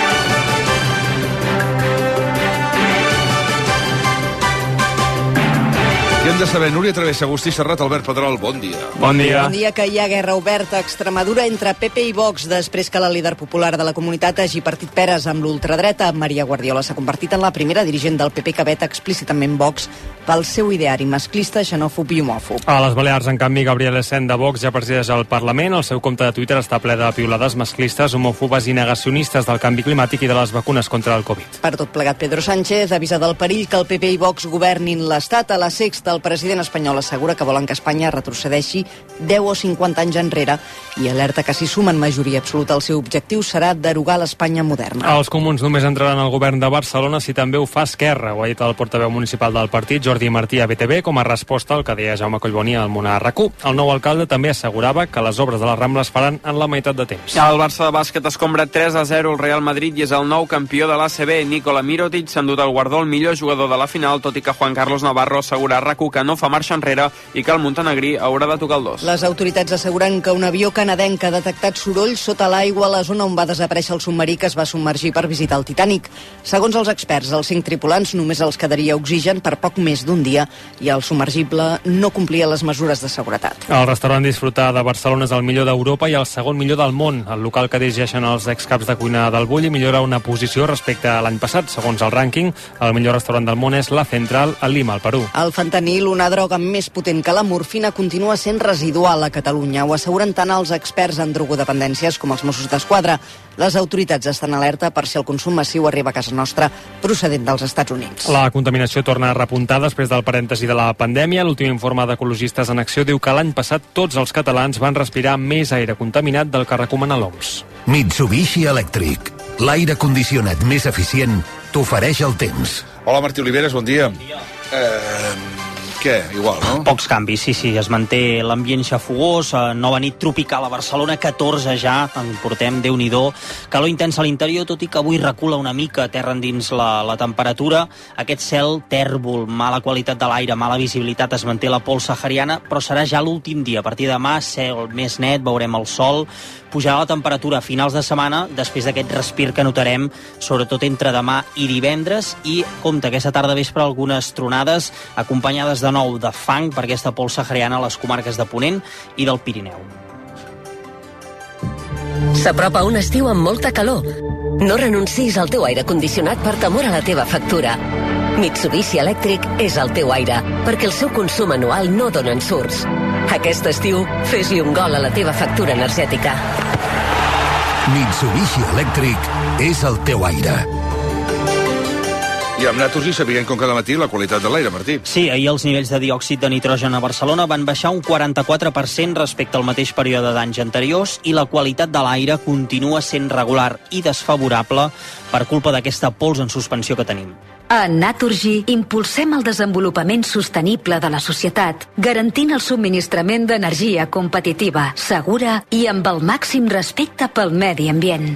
I hem de saber, Núria Travessa, Agustí Serrat, Albert Pedrol, bon dia. Bon dia. Bon dia, que hi ha guerra oberta a Extremadura entre P P i Vox després que la líder popular de la comunitat hagi partit peres amb l'ultradreta. Maria Guardiola s'ha convertit en la primera dirigent del P P que veta explícitament Vox pel seu ideari masclista, xenòfob i homòfob. A les Balears, en canvi, Gabriel Essent de Vox ja presideix el Parlament. El seu compte de Twitter està ple de piulades masclistes, homòfobes i negacionistes del canvi climàtic i de les vacunes contra el Covid. Per tot plegat, Pedro Sánchez avisa del perill que el P P i Vox governin l'Estat. A la Sexta, el president espanyol assegura que volen que Espanya retrocedeixi deu o cinquanta anys enrere i alerta que si sumen majoria absoluta el seu objectiu serà derogar l'Espanya moderna. Els comuns només entraran al govern de Barcelona si també ho fa Esquerra. Ho ha dit el portaveu municipal del partit, Jordi Martí, a B T V, com a resposta al que deia Jaume Collboni al Món a RAC u. El nou alcalde també assegurava que les obres de les Rambles faran en la meitat de temps. El Barça de bàsquet escombra tres a zero el Real Madrid i és el nou campió de l'A C B. Nikola Mirotic s'ha endut el guardó el millor jugador de la final, tot i que Juan Carlos Navarro assegura a RAC u que no fa marxa enrere i que el montenegrí haurà de tocar el dos. Les autoritats asseguren que un avió canadenc ha detectat sorolls sota l'aigua a la zona on va desaparèixer el submarí que es va submergir per visitar el Titanic. Segons els experts, els cinc tripulants només els quedaria oxigen per poc més d'un dia i el submergible no complia les mesures de seguretat. El restaurant Disfrutar de Barcelona és el millor d'Europa i el segon millor del món. El local que dirigeixen els excaps de cuina del Bulli millora una posició respecte a l'any passat. Segons el rànquing, el millor restaurant del món és La Central, a Lima, al Perú. El fentanil, una droga més potent que la morfina, continua sent residual a Catalunya. Ho asseguren tant els experts en drogodependències com els Mossos d'Esquadra. Les autoritats estan alerta per si el consum massiu arriba a casa nostra procedent dels Estats Units. La contaminació torna a repuntar després del parèntesi de la pandèmia. L'últim informe d'Ecologistes en Acció diu que l'any passat tots els catalans van respirar més aire contaminat del que recomana l'O M S. Mitsubishi Elèctric. L'aire condicionat més eficient t'ofereix el temps. Hola, Martí Oliveres, bon dia. Bon dia. Eh... Què? Igual, no? Pocs canvis, sí, sí. Es manté l'ambient xafogós, eh, nova nit tropical a Barcelona, catorze ja, en portem, Déu-n'hi-do. Calor intensa a l'interior, tot i que avui recula una mica a terra endins la, la temperatura. Aquest cel tèrbol, mala qualitat de l'aire, mala visibilitat, es manté la pols sahariana, però serà ja l'últim dia. A partir de demà, cel més net, veurem el sol, pujarà la temperatura a finals de setmana, després d'aquest respir que notarem, sobretot entre demà i divendres, i compte, aquesta tarda vespre algunes tronades, acompanyades de nou de fang per aquesta pols sahariana a les comarques de Ponent i del Pirineu. S'apropa un estiu amb molta calor. No renuncis al teu aire condicionat per temor a la teva factura. Mitsubishi Elèctric és el teu aire, perquè el seu consum anual no dona ensurts. Aquest estiu, fes-li un gol a la teva factura energètica. Mitsubishi Elèctric és el teu aire. I amb Naturgy sabien com cada matí la qualitat de l'aire, Martí. Sí, ahir els nivells de diòxid de nitrogen a Barcelona van baixar un quaranta-quatre per cent respecte al mateix període d'anys anteriors i la qualitat de l'aire continua sent regular i desfavorable per culpa d'aquesta pols en suspensió que tenim. A Naturgy impulsem el desenvolupament sostenible de la societat, garantint el subministrament d'energia competitiva, segura i amb el màxim respecte pel medi ambient.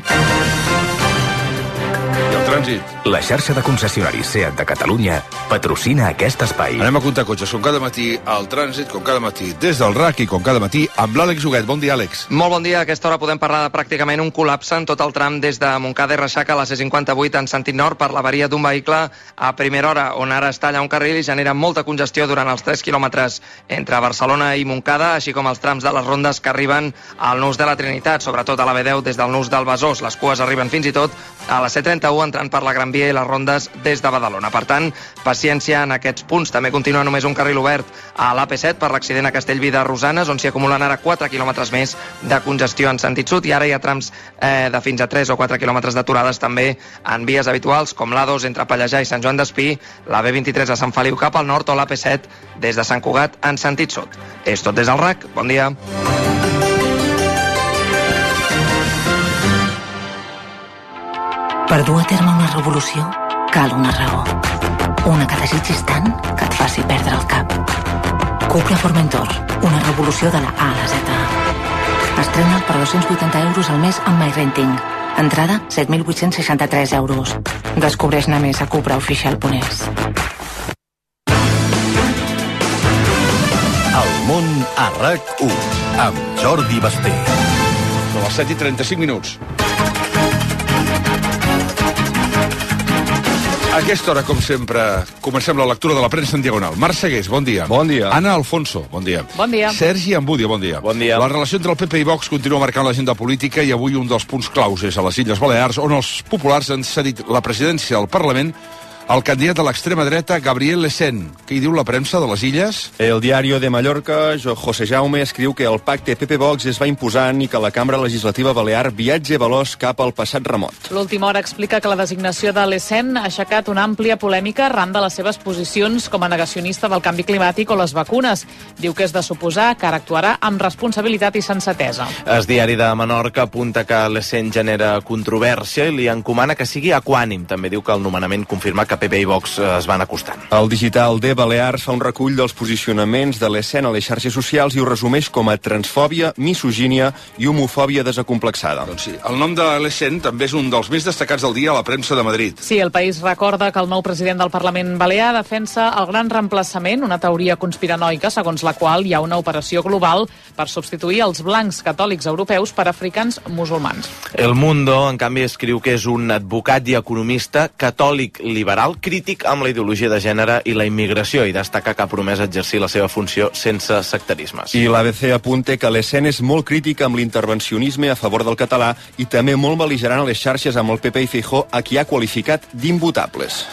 I el trànsit. La xarxa de concessionaris SEAT de Catalunya patrocina aquest espai. Anem a comptar cotxes, com cada matí al trànsit, com cada matí des del R A C i com cada matí amb l'Àlex Huguet. Bon dia, Àlex. Molt bon dia. A aquesta hora podem parlar de pràcticament un col·lapse en tot el tram des de Montcada i Reixac a la C cinquanta-vuit en sentit nord per l'avaria d'un vehicle a primera hora, on ara es talla un carril i genera molta congestió durant els tres quilòmetres entre Barcelona i Montcada, així com els trams de les rondes que arriben al Nus de la Trinitat, sobretot a la B deu des del Nus del Besòs. Les cues arriben fins i tot a la C trenta-u entrant per la Gran Via i les rondes des de Badalona. Per tant, paciència en aquests punts. També continua només un carril obert a l'A P set per l'accident a Castellví de Rosanes, on s'hi acumulen ara quatre quilòmetres més de congestió en sentit sud, i ara hi ha trams eh, de fins a tres o quatre quilòmetres d'aturades també en vies habituals, com l'A dos entre Pallejà i Sant Joan d'Espí, la B vint-i-tres a Sant Feliu cap al nord o l'A P set des de Sant Cugat en sentit sud. És tot des del R A C. Bon dia. Per dur a terme una revolució cal una raó. Una que desitgis tant que et faci perdre el cap. Cupra Formentor, una revolució de la A a la Z. Estrena'l per dos-cents vuitanta euros al mes amb MyRenting. Entrada set mil vuit-cents seixanta-tres euros. Descobreix-ne més a cupraoficial punt es. El món a R A C u amb Jordi Basté. De les set i trenta-cinc minuts. A aquesta hora, com sempre, comencem la lectura de la premsa en diagonal. Marc Segués, bon dia. Bon dia. Anna Alfonso, bon dia. Bon dia. Sergi Ambudia, bon dia. Bon dia. La relació entre el P P i Vox continua marcant l'agenda política i avui un dels punts claus és a les Illes Balears, on els populars han cedit la presidència al Parlament al candidat de l'extrema dreta, Gabriel Lecén. Què hi diu la premsa de les Illes? El Diario de Mallorca, José Jaume, escriu que el pacte P P-Vox es va imposant i que la cambra legislativa balear viatge veloç cap al passat remot. L'última hora explica que la designació de Lecén ha aixecat una àmplia polèmica arran de les seves posicions com a negacionista del canvi climàtic o les vacunes. Diu que és de suposar que ara actuarà amb responsabilitat i sensatesa. El Diari de Menorca apunta que Lecén genera controvèrsia i li encomana que sigui equànim. També diu que el nomenament confirma que P P i Vox es van acostant. El digital de Balears fa un recull dels posicionaments de Lecén a les xarxes socials i ho resumeix com a transfòbia, misogínia i homofòbia desacomplexada. Doncs sí, el nom de Lecén també és un dels més destacats del dia a la premsa de Madrid. Sí, el País recorda que el nou president del Parlament Balear defensa el gran reemplaçament, una teoria conspiranoica segons la qual hi ha una operació global per substituir els blancs catòlics europeus per africans musulmans. El Mundo, en canvi, escriu que és un advocat i economista catòlic liberal crític amb la ideologia de gènere i la immigració i destaca que ha promès exercir la seva funció sense sectarismes. I l'A B C apunta que Lecén és molt crític amb l'intervencionisme a favor del català i també molt bel·ligerant a les xarxes amb el P P i Feijóo, a qui ha qualificat d'imputables.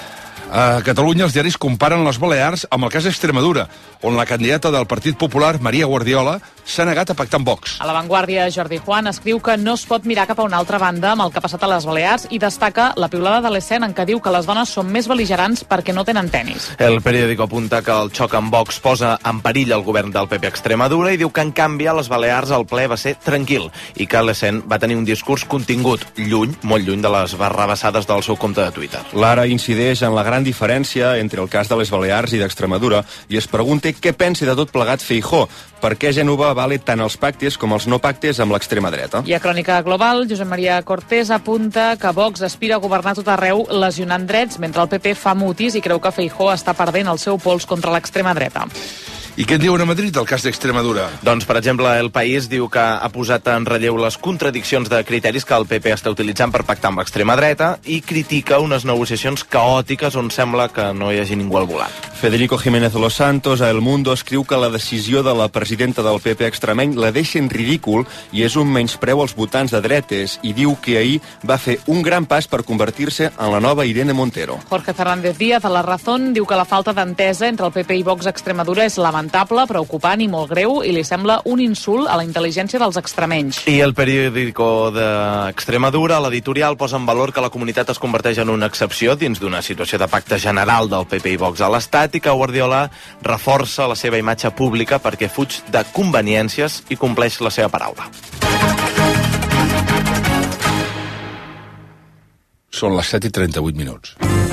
A Catalunya els diaris comparen les Balears amb el cas d'Extremadura, on la candidata del Partit Popular, Maria Guardiola, s'ha negat a pactar amb Vox. A La Vanguardia, Jordi Juan escriu que no es pot mirar cap a una altra banda amb el que ha passat a les Balears i destaca la piulada de Lecén en què diu que les dones són més bel·ligerants perquè no tenen tenis. El periòdico apunta que el xoc amb Vox posa en perill el govern del P P Extremadura i diu que en canvi a les Balears el ple va ser tranquil i que Lecén va tenir un discurs contingut, lluny, molt lluny de les barrabassades del seu compte de Twitter. L'Ara incideix en la gran diferència entre el cas de les Balears i d'Extremadura i es pregunta què pensa de tot plegat Feijóo, per què Gènova vale tant els pactes com els no pactes amb l'extrema dreta. I a Crònica Global, Josep Maria Cortés apunta que Vox aspira a governar tot arreu lesionant drets, mentre el P P fa mutis i creu que Feijóo està perdent el seu pols contra l'extrema dreta. I què en diuen a Madrid del cas d'Extremadura? Doncs, per exemple, El País diu que ha posat en relleu les contradiccions de criteris que el P P està utilitzant per pactar amb l'extrema dreta i critica unes negociacions caòtiques on sembla que no hi hagi ningú al volant. Federico Jiménez Los Santos a El Mundo escriu que la decisió de la presidenta del P P extremeny la deixa en ridícul i és un menyspreu als votants de dretes i diu que ahir va fer un gran pas per convertir-se en la nova Irene Montero. Jorge Fernández Díaz a La Razón diu que la falta d'entesa entre el P P i Vox Extremadura és lamentable lamentable, preocupant i molt greu, i li sembla un insult a la intel·ligència dels extremenys. I el periòdico d'Extremadura, l'editorial, posa en valor que la comunitat es converteix en una excepció dins d'una situació de pacte general del P P i Vox a l'Estat i que Guardiola reforça la seva imatge pública perquè fuig de conveniències i compleix la seva paraula. Són les set i trenta-vuit minuts.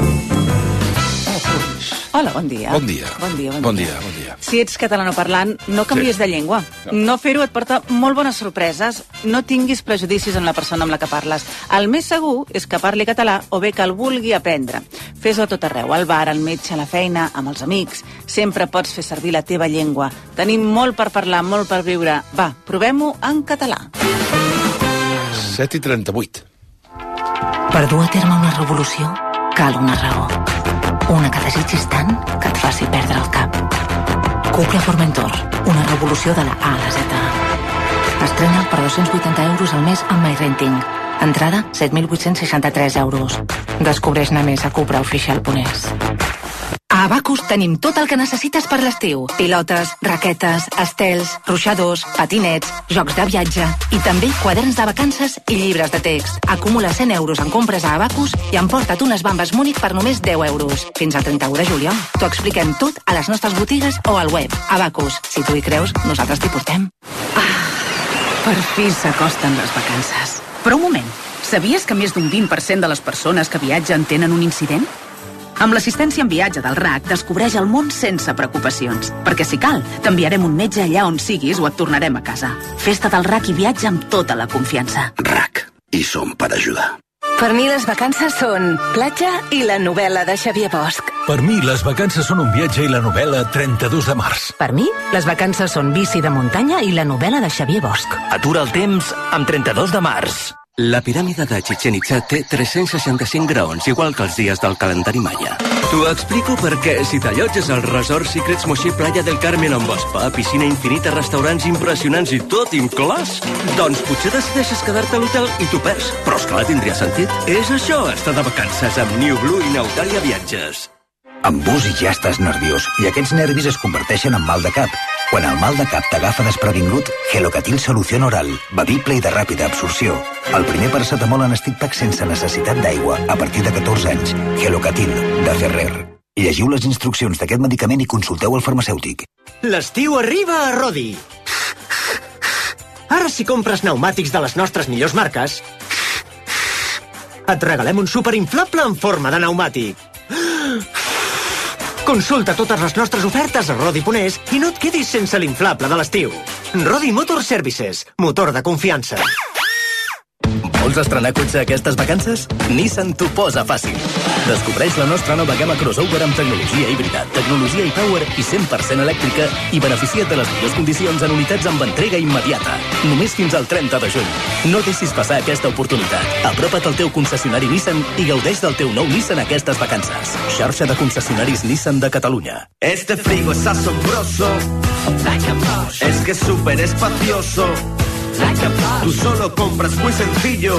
Hola, bon dia. Bon dia. Bon dia, bon, bon dia. dia. Bon dia. Si ets catalanoparlant, no canvies Sí. de llengua. No. No fer-ho et porta molt bones sorpreses. No tinguis prejudicis en la persona amb la que parles. El més segur és que parli català o bé que el vulgui aprendre. Fes-ho a tot arreu, al bar, al metge, a la feina, amb els amics. Sempre pots fer servir la teva llengua. Tenim molt per parlar, molt per viure. Va, provem-ho en català. set i trenta-vuit. Per dur a terme una revolució, cal una raó. Una que desitgis tant que et faci perdre el cap. Cupra Formentor, una revolució de la A a la Z. Estrena'l per dos-cents vuitanta euros al mes amb MyRenting. Entrada, set mil vuit-cents seixanta-tres euros. Descobreix-ne més a cupra oficial punt es. A Abacus tenim tot el que necessites per l'estiu. Pilotes, raquetes, estels, ruixadors, patinets, jocs de viatge i també quaderns de vacances i llibres de text. Acumula cent euros en compres a Abacus i emporta't unes bambes Múnich per només deu euros. Fins al trenta-u de juliol. T'ho expliquem tot a les nostres botigues o al web. Abacus. Si tu hi creus, nosaltres t'hi portem. Per fi s'acosten les vacances. Però un moment, sabies que més d'un vint per cent de les persones que viatgen tenen un incident? Amb l'assistència en viatge del R A C descobreix el món sense preocupacions. Perquè si cal, t'enviarem un metge allà on siguis o et tornarem a casa. Festa del R A C i viatja amb tota la confiança. R A C. I som per ajudar. Per mi les vacances són platja i la novel·la de Xavier Bosch. Per mi, les vacances són un viatge i la novel·la trenta-dos de març. Per mi, les vacances són bici de muntanya i la novel·la de Xavier Bosch. Atura el temps amb trenta-dos de març. La piràmide de Chichén Itzá té tres-cents seixanta-cinc graons, igual que els dies del calendari maia. T'ho explico perquè si t'allotges al Resort Secrets Moixer Playa del Carmen amb spa, piscina infinita, restaurants impressionants i tot inclòs, doncs potser decideixes quedar-te a l'hotel i t'ho perds. Però esclar, tindria sentit. És això, estar de vacances amb New Blue i Neutalia Viatges. Amb bus i ja estàs nerviós, i aquests nervis es converteixen en mal de cap. Quan el mal de cap t'agafa desprevingut, Gelocatil Solució Oral, bevible i de ràpida absorció. El primer paracetamol en stick pack sense necessitat d'aigua, a partir de catorze anys. Gelocatil, de Ferrer. Llegiu les instruccions d'aquest medicament i consulteu el farmacèutic. L'estiu arriba a Rodi. Ara si compres pneumàtics de les nostres millors marques, et regalem un superinflable en forma de pneumàtic. Consulta totes les nostres ofertes a Rodi punt es i no et quedis sense l'inflable de l'estiu. Rodi Motor Services, motor de confiança. Vols estrenar cotxe aquestes vacances? Nissan t'ho posa fàcil. Descobreix la nostra nova gamma crossover amb tecnologia híbrida, tecnologia e-power i cent per cent elèctrica i beneficia't de les millors condicions en unitats amb entrega immediata. Només fins al trenta de juny. No deixis passar aquesta oportunitat. Apropa't al teu concessionari Nissan i gaudeix del teu nou Nissan aquestes vacances. Xarxa de concessionaris Nissan de Catalunya. Este frigo es asombroso. Es que es súper espacioso. Tú solo compras muy sencillo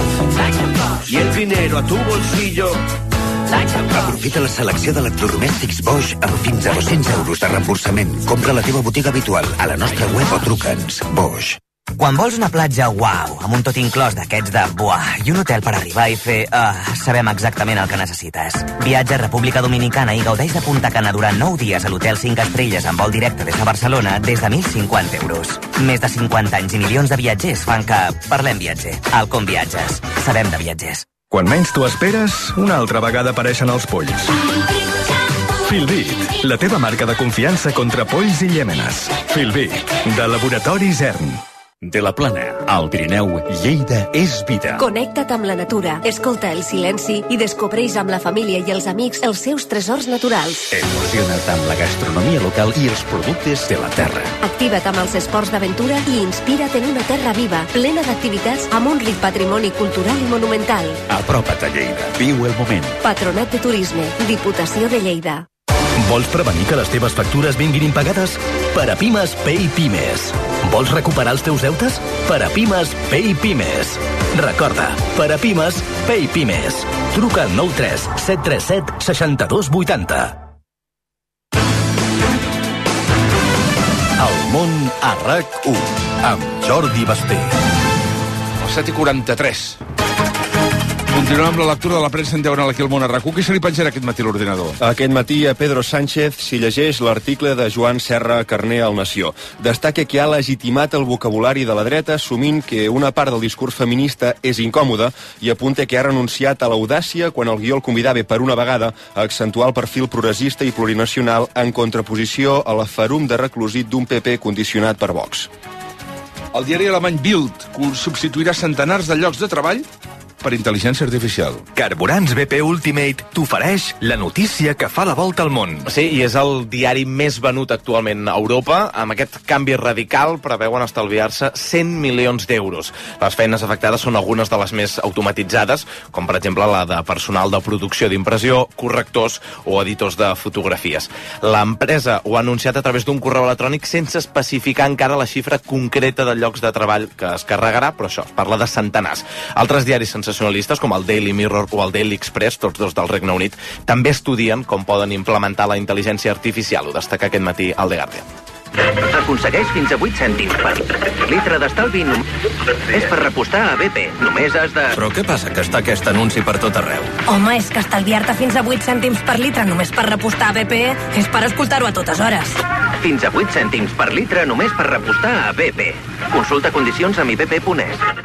y el dinero a tu bolsillo. Aprofita la selecció d'electrodomèstics Bosch amb fins a dos-cents euros de reemborsament. Compra a la teva botiga habitual, a la nostra web o truca'ns. Bosch. Quan vols una platja, uau, amb un tot inclòs d'aquests de buah, i un hotel per arribar i fer... Uh, sabem exactament el que necessites. Viatja a República Dominicana i gaudeix de Punta Cana durant nou dies a l'hotel cinc estrelles amb vol directe des de Barcelona des de mil cinquanta euros. Més de cinquanta anys i milions de viatgers fan que parlem viatger. Alcom Viatges. Sabem de viatgers. Quan menys t'ho esperes, una altra vegada apareixen els polls. Filbit, la teva marca de confiança contra polls i llèmenes. Filbit, de Laboratori Zern. De la Plana, al Pirineu, Lleida és vida. Connecta't amb la natura, escolta el silenci i descobreix amb la família i els amics els seus tresors naturals. Emociona't amb la gastronomia local i els productes de la terra. Activa't amb els esports d'aventura i inspira't en una terra viva, plena d'activitats amb un ric patrimoni cultural i monumental. Apropa't a Lleida. Viu el moment. Patronat de Turisme, Diputació de Lleida. Vols prevenir que les teves factures vinguin impagades? Per a Pimes, Pay Pimes. Vols recuperar els teus deutes? Per a Pimes, Pay Pimes. Recorda, per a Pimes, Pay Pimes. Truca al nou tres set tres set, sis dos vuit zero. El món a RAC u, amb Jordi Basté. Les set i quaranta-tres. Continuem amb la lectura de la premsa en diagonal aquí al món a RAC u. Què se li penjarà aquest matí a l'ordinador? Aquest matí a Pedro Sánchez s'hi llegeix l'article de Joan Serra Carner al Nació. Destaca que ha legitimat el vocabulari de la dreta assumint que una part del discurs feminista és incòmoda i apunta que ha renunciat a l'audàcia quan el guió el convidava per una vegada a accentuar el perfil progressista i plurinacional en contraposició a la ferum de reclusit d'un P P condicionat per Vox. El diari alemany Bild substituirà centenars de llocs de treball per intel·ligència artificial. Carburants B P Ultimate t'ofereix la notícia que fa la volta al món. Sí, i és el diari més venut actualment a Europa. Amb aquest canvi radical preveuen estalviar-se cent milions d'euros. Les feines afectades són algunes de les més automatitzades, com per exemple la de personal de producció d'impressió, correctors o editors de fotografies. L'empresa ho ha anunciat a través d'un correu electrònic sense especificar encara la xifra concreta de llocs de treball que es carregarà, però això, es parla de centenars. Altres diaris sensacionalistes com el Daily Mirror o el Daily Express, tots dos del Regne Unit, també estudien com poden implementar la intel·ligència artificial. Ho destaca aquest matí al The Guardian. Aconsegueix fins a vuit cèntims per litre d'estalvi. És per repostar a B P. Només has de... Però què passa que està aquest anunci per tot arreu? Home, és que estalviar-te fins a vuit cèntims per litre només per repostar a B P és per escoltar-ho a totes hores. Fins a vuit cèntims per litre només per repostar a B P. Consulta condicions a mi b p punt e s.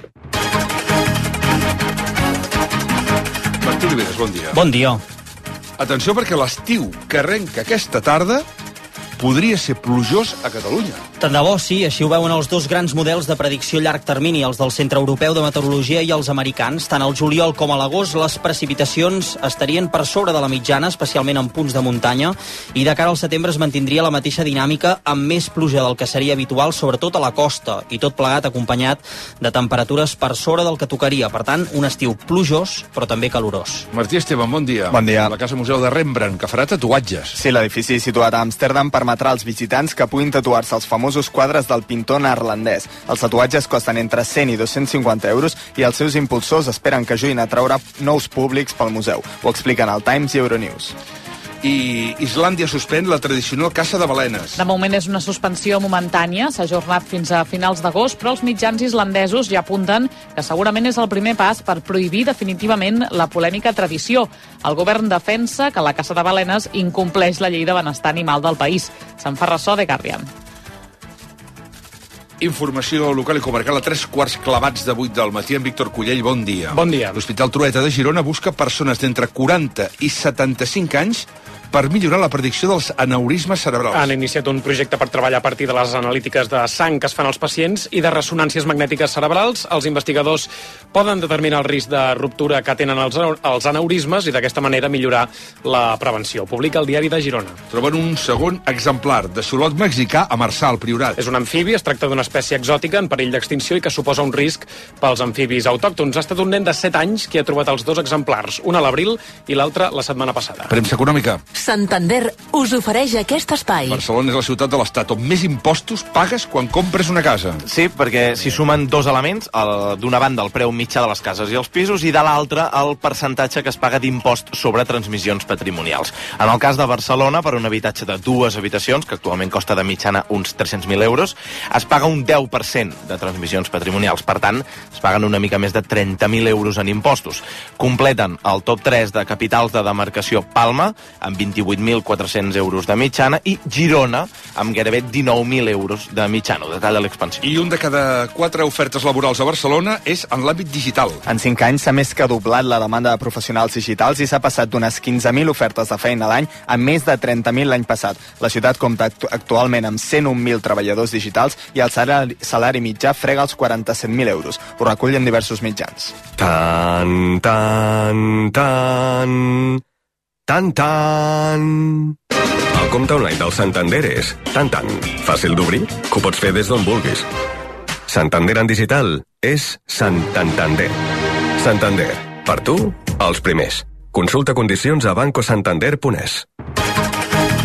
Martí Oliveres, bon dia. Bon dia. Atenció perquè l'estiu que arrenca aquesta tarda podria ser plujós a Catalunya. Tant de bo, sí, així ho veuen els dos grans models de predicció a llarg termini, els del Centre Europeu de Meteorologia i els americans. Tant al juliol com a l'agost les precipitacions estarien per sobre de la mitjana, especialment en punts de muntanya, i de cara al setembre es mantindria la mateixa dinàmica amb més pluja del que seria habitual, sobretot a la costa, i tot plegat acompanyat de temperatures per sobre del que tocaria. Per tant, un estiu plujós, però també calorós. Martí Esteban, bon dia. Bon dia. La Casa Museu de Rembrandt, que farà tatuatges. Sí, l'edifici situat a Amsterdam permetrà als visitants que puguin tatuar-se els famosos quadres del pintor neerlandès. Els tatuatges costen entre cent i dos-cents cinquanta euros i els seus impulsors esperen que ajudin a atraure nous públics pel museu. Ho expliquen al Times i Euronews. I Islàndia suspèn la tradicional caça de balenes. De moment és una suspensió momentània, s'ha ajornat fins a finals d'agost, però els mitjans islandesos ja apunten que segurament és el primer pas per prohibir definitivament la polèmica tradició. El govern defensa que la caça de balenes incompleix la llei de benestar animal del país. Se'n fa ressò de Guardian. Informació local i comarcal a tres quarts clavats de vuit del matí amb Víctor Cullell. Bon dia. Bon dia. L'Hospital Trueta de Girona busca persones d'entre quaranta i setanta-cinc anys per millorar la predicció dels aneurismes cerebrals. Han iniciat un projecte per treballar a partir de les analítiques de sang que es fan als pacients i de ressonàncies magnètiques cerebrals. Els investigadors poden determinar el risc de ruptura que tenen els, els aneurismes i d'aquesta manera millorar la prevenció. Publica el Diari de Girona. Troben un segon exemplar de xolot mexicà a Marçà, al Priorat. És un amfibi, es tracta d'una espècie exòtica en perill d'extinció i que suposa un risc pels amfibis autòctons. Ha estat un nen de set anys qui ha trobat els dos exemplars, un a l'abril i l'altre la setmana passada. Premsa econòmica. Santander us ofereix aquest espai. Barcelona és la ciutat de l'estat on més impostos pagues quan compres una casa. Sí, perquè s'hi sumen dos elements, d'una banda el preu mitjà de les cases i els pisos i de l'altra el percentatge que es paga d'impost sobre transmissions patrimonials. En el cas de Barcelona, per un habitatge de dues habitacions, que actualment costa de mitjana uns tres-cents mil euros, es paga un deu per cent de transmissions patrimonials. Per tant, es paguen una mica més de trenta mil euros en impostos. Completen el top tres de capitals de demarcació Palma, amb vint-i-vuit mil quatre-cents euros de mitjana, i Girona, amb gairebé dinou mil euros de mitjana. Detalla l'expansió. I un de cada quatre ofertes laborals a Barcelona és en l'àmbit digital. En cinc anys s'ha més que doblat la demanda de professionals digitals i s'ha passat d'unes quinze mil ofertes de feina a l'any a més de trenta mil l'any passat. La ciutat compta actualment amb cent un mil treballadors digitals i el salari, salari mitjà frega els quaranta-set mil euros. Ho recullen diversos mitjans. Tan, tan, tan... Tan, tan... El compte online del Santander és tan, tan. Fàcil d'obrir, que ho pots fer des d'on vulguis. Santander en digital és Santander. Santander, per tu, els primers. Consulta condicions a banco santander punt es.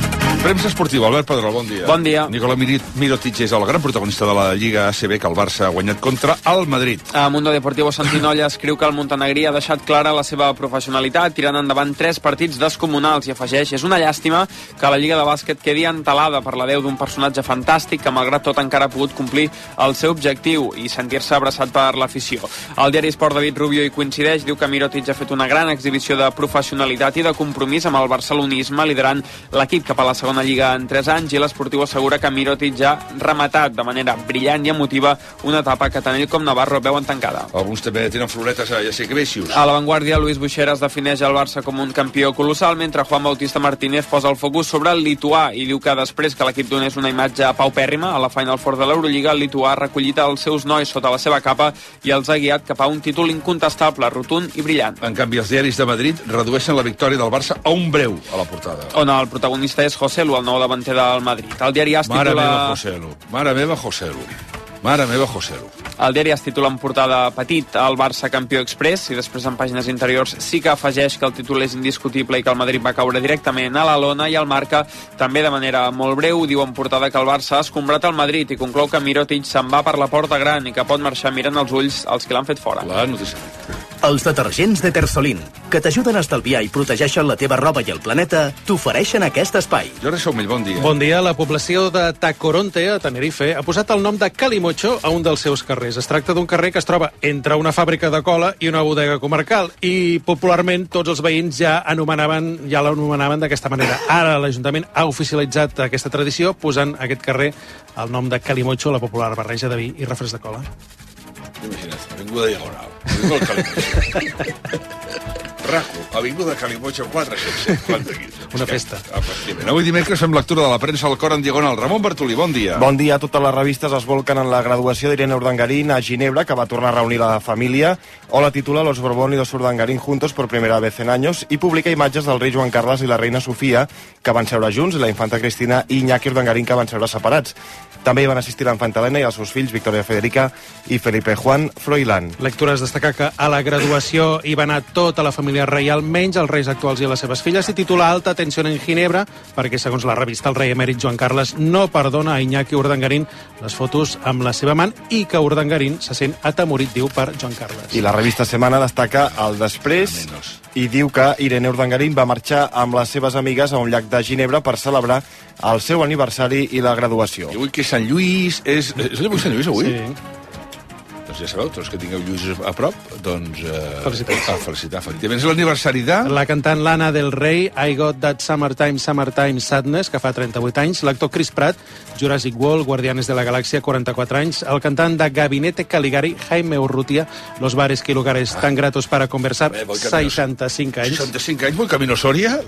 Premsa esportiva, Albert Pedrol, bon dia. Bon dia. Nicola Mirotic és el gran protagonista de la Lliga A C B que el Barça ha guanyat contra el Madrid. A Mundo Deportivo Santinolla escriu que el montenegrí ha deixat clara la seva professionalitat, tirant endavant tres partits descomunals, i afegeix: és una llàstima que la Lliga de bàsquet quedi entelada per la veu d'un personatge fantàstic que malgrat tot encara ha pogut complir el seu objectiu i sentir-se abraçat per l'afició. El diari Esport David Rubio hi coincideix, diu que Mirotic ha fet una gran exhibició de professionalitat i de compromís amb el barcelonisme, liderant l'equip cap a la segona Lliga en tres anys, i l'esportiu assegura que Mirotic ja ha rematat de manera brillant i emotiva una etapa que tant ell com Navarro veuen tancada. Alguns també tenen floretes a Jacek Grecius. A l'avantguàrdia, Luis Buixeras defineix el Barça com un campió colossal, mentre Juan Bautista Martínez posa el focus sobre el lituà i diu que després que l'equip donés una imatge paupèrrima a la Final Four de l'Eurolliga, el lituà ha recollit els seus nois sota la seva capa i els ha guiat cap a un títol incontestable, rotund i brillant. En canvi, els diaris de Madrid redueixen la victòria del Barça a un breu a la portada. On el protagonista és Joselu, el nou davanter del Madrid. El diari AS titula... Mare meva, Joselu. Mare meva, Joselu. Mare meva, Joselu. El diari es titula en portada petit el Barça campió express, i després en pàgines interiors sí que afegeix que el títol és indiscutible i que el Madrid va caure directament a la lona, i el Marca també de manera molt breu diu en portada que el Barça ha escombrat el Madrid i conclou que Mirotic se'n va per la porta gran i que pot marxar mirant els ulls els que l'han fet fora. La notícia. Els detergents de Tersolín, que t'ajuden a estalviar i protegeixen la teva roba i el planeta, t'ofereixen aquest espai. Jordi Saumell, bon dia. Bon dia. La població de Tacoronte, a Tenerife, ha posat el nom de Calimocho a un dels seus carrers. Es tracta d'un carrer que es troba entre una fàbrica de cola i una bodega comarcal, i popularment tots els veïns ja anomenaven ja l'anomenaven d'aquesta manera. Ara l'Ajuntament ha oficialitzat aquesta tradició posant a aquest carrer el nom de Calimocho, la popular barreja de vi i refresc de cola. Imagina't, avinguda Diagonal, avinguda Calimocho. Rajo, avinguda Calimocho quatre cents i Una festa. Efectivament. Avui dimecres fem lectura de la premsa al Cor en Diagonal. Ramon Bartolí, bon dia. Bon dia. Totes les revistes es volquen en la graduació d'Irene Urdangarín a Ginebra, que va tornar a reunir la família. Hola titula Los Borbón y los Urdangarín juntos por primera vez en años, i publica imatges del rei Joan Carles i la reina Sofia, que van seure junts, la infanta Cristina i Iñaki Urdangarín, que van seure separats. També hi van assistir la infanta Helena i els seus fills, Victoria Federica i Felipe Juan Froilán. Lectures destacar que a la graduació hi va anar tota la família reial, menys els reis actuals i les seves filles, i titula Alta tensió en Ginebra, perquè, segons la revista, el rei emèrit Joan Carles no perdona a Iñaki Urdangarín les fotos amb la seva amant, i que Urdangarín se sent atemorit, diu, per Joan Carles. I la revista Semana destaca el després i diu que Irene Urdangarín va marxar amb les seves amigues a un llac de Ginebra per celebrar el seu aniversari i la graduació. I avui que Sant Lluís és... És avui Sant Lluís, avui? Sí. Doncs ja sabeu, tots que tingueu Lluís a prop, doncs... Eh, Felicitats. Ah, felicitar, efectivament. És l'aniversari de... La cantant Lana del Rey, I Got That Summertime, Summertime Sadness, que fa trenta-vuit anys. L'actor Chris Pratt, Jurassic World, Guardianes de la Galàxia, quaranta-quatre anys. El cantant de Gabinete Caligari, Jaime Urrutia, Los bares que lugares tan gratos para conversar, seixanta-cinc anys. seixanta-cinc anys, vol camino Sòria?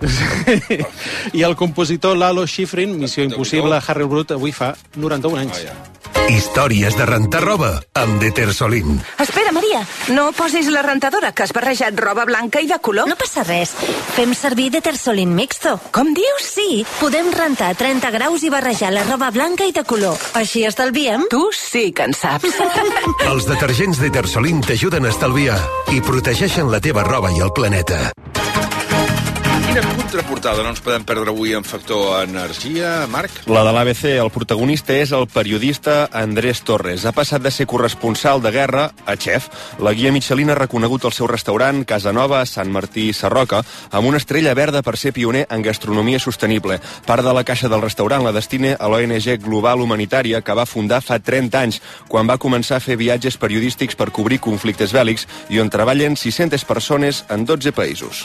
I el compositor Lalo Schifrin, Missió Impossible, Harry Brut, avui fa noranta-un anys. Ah, ja. Històries de rentar roba amb Detersolín. Espera, Maria, no posis la rentadora, que has barrejat roba blanca i de color. No passa res. Fem servir Detersolín Mixto. Com dius? Sí, podem rentar a trenta graus i barrejar la roba blanca i de color. Així estalviem. Tu sí que en saps. Els detergents Detersolín t'ajuden a estalviar i protegeixen la teva roba i el planeta. Quina contraportada no ens podem perdre avui en Factor Energia, Marc? La de l'A B C. El protagonista és el periodista Andrés Torres. Ha passat de ser corresponsal de guerra a xef. La guia Michelin ha reconegut el seu restaurant Casa Nova, Sant Martí Sarroca, amb una estrella verda per ser pioner en gastronomia sostenible. Part de la caixa del restaurant la destina a l'O N G Global Humanitària, que va fundar fa trenta anys, quan va començar a fer viatges periodístics per cobrir conflictes bèl·lics i on treballen sis-centes persones en dotze països.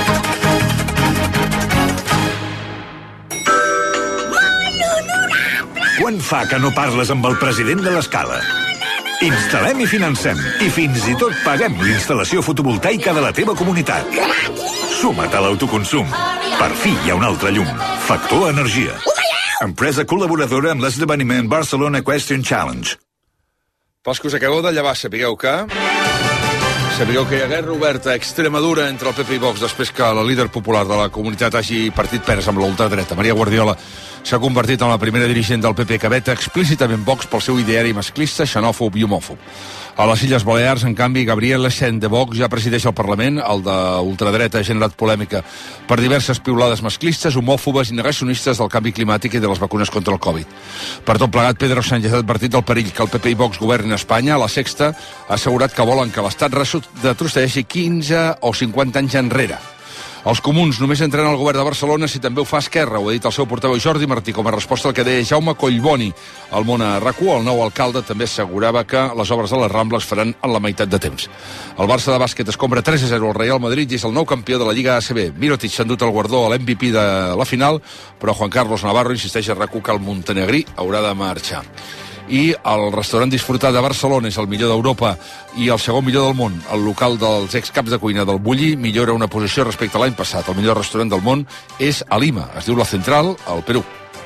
Quan fa que no parles amb el president de l'Escala? Instal·lem i financem, i fins i tot paguem l'instal·lació fotovoltaica de la teva comunitat. Suma't a l'autoconsum. Per fi hi ha un altre llum. Factor Energia. Empresa col·laboradora amb l'esdeveniment Barcelona Question Challenge. Pels que us acabeu de llevar, sapigueu que... Sabíeu que hi ha guerra oberta a Extremadura entre el P P i Vox després que la líder popular de la comunitat hagi partit peres amb l'ultradreta. Maria Guardiola s'ha convertit en la primera dirigent del P P que veta explícitament Vox pel seu ideari masclista, xenòfob i homòfob. A les Illes Balears, en canvi, Gabriel Lecén de Vox ja presideix el Parlament. El d'ultradreta ha generat polèmica per diverses piulades masclistes, homòfobes i negacionistes del canvi climàtic i de les vacunes contra el Covid. Per tot plegat, Pedro Sánchez ha advertit del perill que el P P i Vox governin a Espanya. La Sexta ha assegurat que volen que l'Estat retrocedeixi quinze o cinquanta anys enrere. Els comuns només entraran al govern de Barcelona si també ho fa Esquerra, ho ha dit el seu portaveu Jordi Martí com a resposta al que deia Jaume Collboni. Al món a RAC u, el nou alcalde també assegurava que les obres de les Rambles faran en la meitat de temps. El Barça de bàsquet es compra tres a zero al Real Madrid i és el nou campió de la Lliga A C B. Mirotic s'ha endut el guardó a l'M V P de la final, però Juan Carlos Navarro insisteix a RAC u que el montenegrí haurà de marxar. I el restaurant Disfrutar de Barcelona és el millor d'Europa i el segon millor del món. El local dels excaps de cuina del Bulli millora una posició respecte a l'any passat. El millor restaurant del món és a Lima, es diu La Central, al Perú.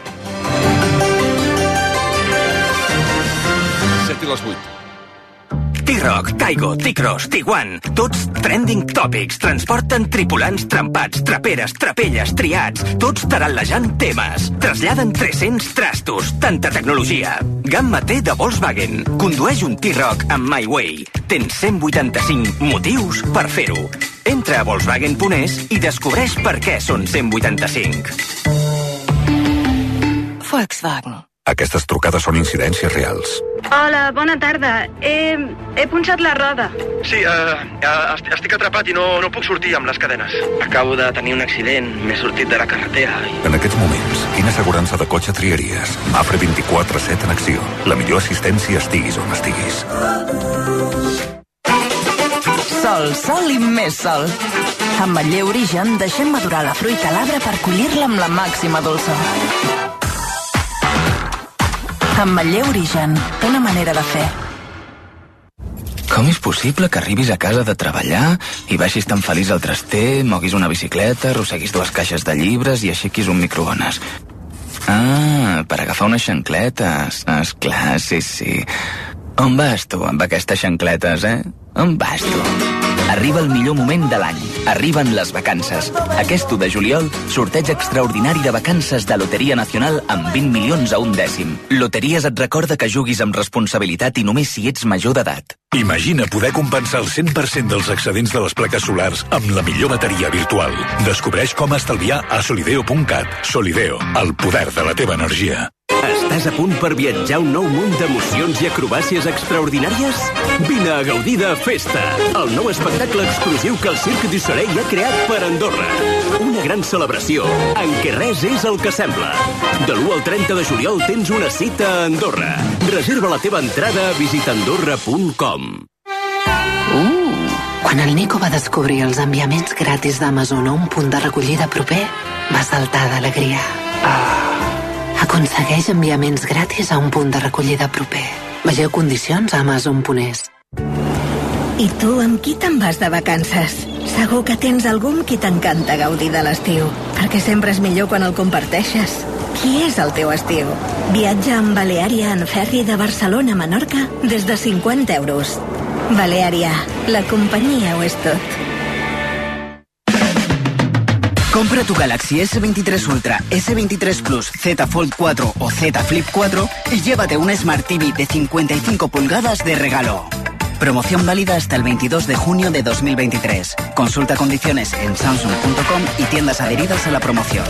set i les vuit. T-Rock, Taigo, T-Cross, Tiguan, tots trending topics, transporten tripulants trempats, traperes, trapelles, triats, tots tarallejant temes. Traslladen tres-cents trastos, tanta tecnologia. Gamma T de Volkswagen. Condueix un T-Rock amb My Way. Tens cent vuitanta-cinc motius per fer-ho. Entra a Volkswagen punt es i descobreix per què són cent vuitanta-cinc. Volkswagen. Aquestes trucades són incidències reals. Hola, bona tarda. He, he punxat la roda. Sí, uh, uh, estic atrapat i no, no puc sortir amb les cadenes. Acabo de tenir un accident, m'he sortit de la carretera. I... En aquests moments, quina assegurança de cotxe triaries? Mafre vint-i-quatre set en acció. La millor assistència estiguis on estiguis. Sol, sol i més sol. Amb Ametller Origen deixem madurar la fruita a l'arbre per collir-la amb la màxima dolçor. Ametller Origen, una manera de fer. Com és possible que arribis a casa de treballar i baixis tan feliç al traster, moguis una bicicleta, arrosseguis dues caixes de llibres i aixequis un microones? Ah, per agafar unes xancletes. Esclar, sí, sí. On vas tu amb aquestes xancletes, eh? On vas tu? Arriba el millor moment de l'any. Arriben les vacances. Aquest u de juliol, sorteig extraordinari de vacances de Loteria Nacional amb vint milions a un dècim. Loteries et recorda que juguis amb responsabilitat i només si ets major d'edat. Imagina poder compensar el cent per cent dels excedents de les plaques solars amb la millor bateria virtual. Descobreix com estalviar a solideo punt cat. Solideo, el poder de la teva energia. Estàs a punt per viatjar a un nou munt d'emocions i acrobàcies extraordinàries? Vine a gaudir de Festa, el nou espectacle exclusiu que el Cirque du Soleil ha creat per Andorra. Una gran celebració en què res és el que sembla. De l'u al trenta de juliol tens una cita a Andorra. Reserva la teva entrada a visita andorra punt com. Uh, quan el Nico va descobrir els enviaments gratis d'Amazon a un punt de recollida proper, va saltar d'alegria. Ah. Aconsegueix enviaments gratis a un punt de recollida proper. Vegeu condicions a amazon punt es. I tu amb qui te'n vas de vacances? Segur que tens algú amb qui t'encanta gaudir de l'estiu, perquè sempre és millor quan el comparteixes. Qui és el teu estiu? Viatja amb Baleària en ferri de Barcelona a Menorca des de cinquanta euros. Baleària, la companyia ho és tot. Compra tu Galaxy ese veintitrés Ultra, ese veintitrés Plus, Z Fold cuatro o Z Flip cuatro y llévate un Smart T V de cincuenta y cinco pulgadas de regalo. Promoción válida hasta el veintidós de junio de dos mil veintitrés. Consulta condiciones en samsung punto com y tiendas adheridas a la promoción.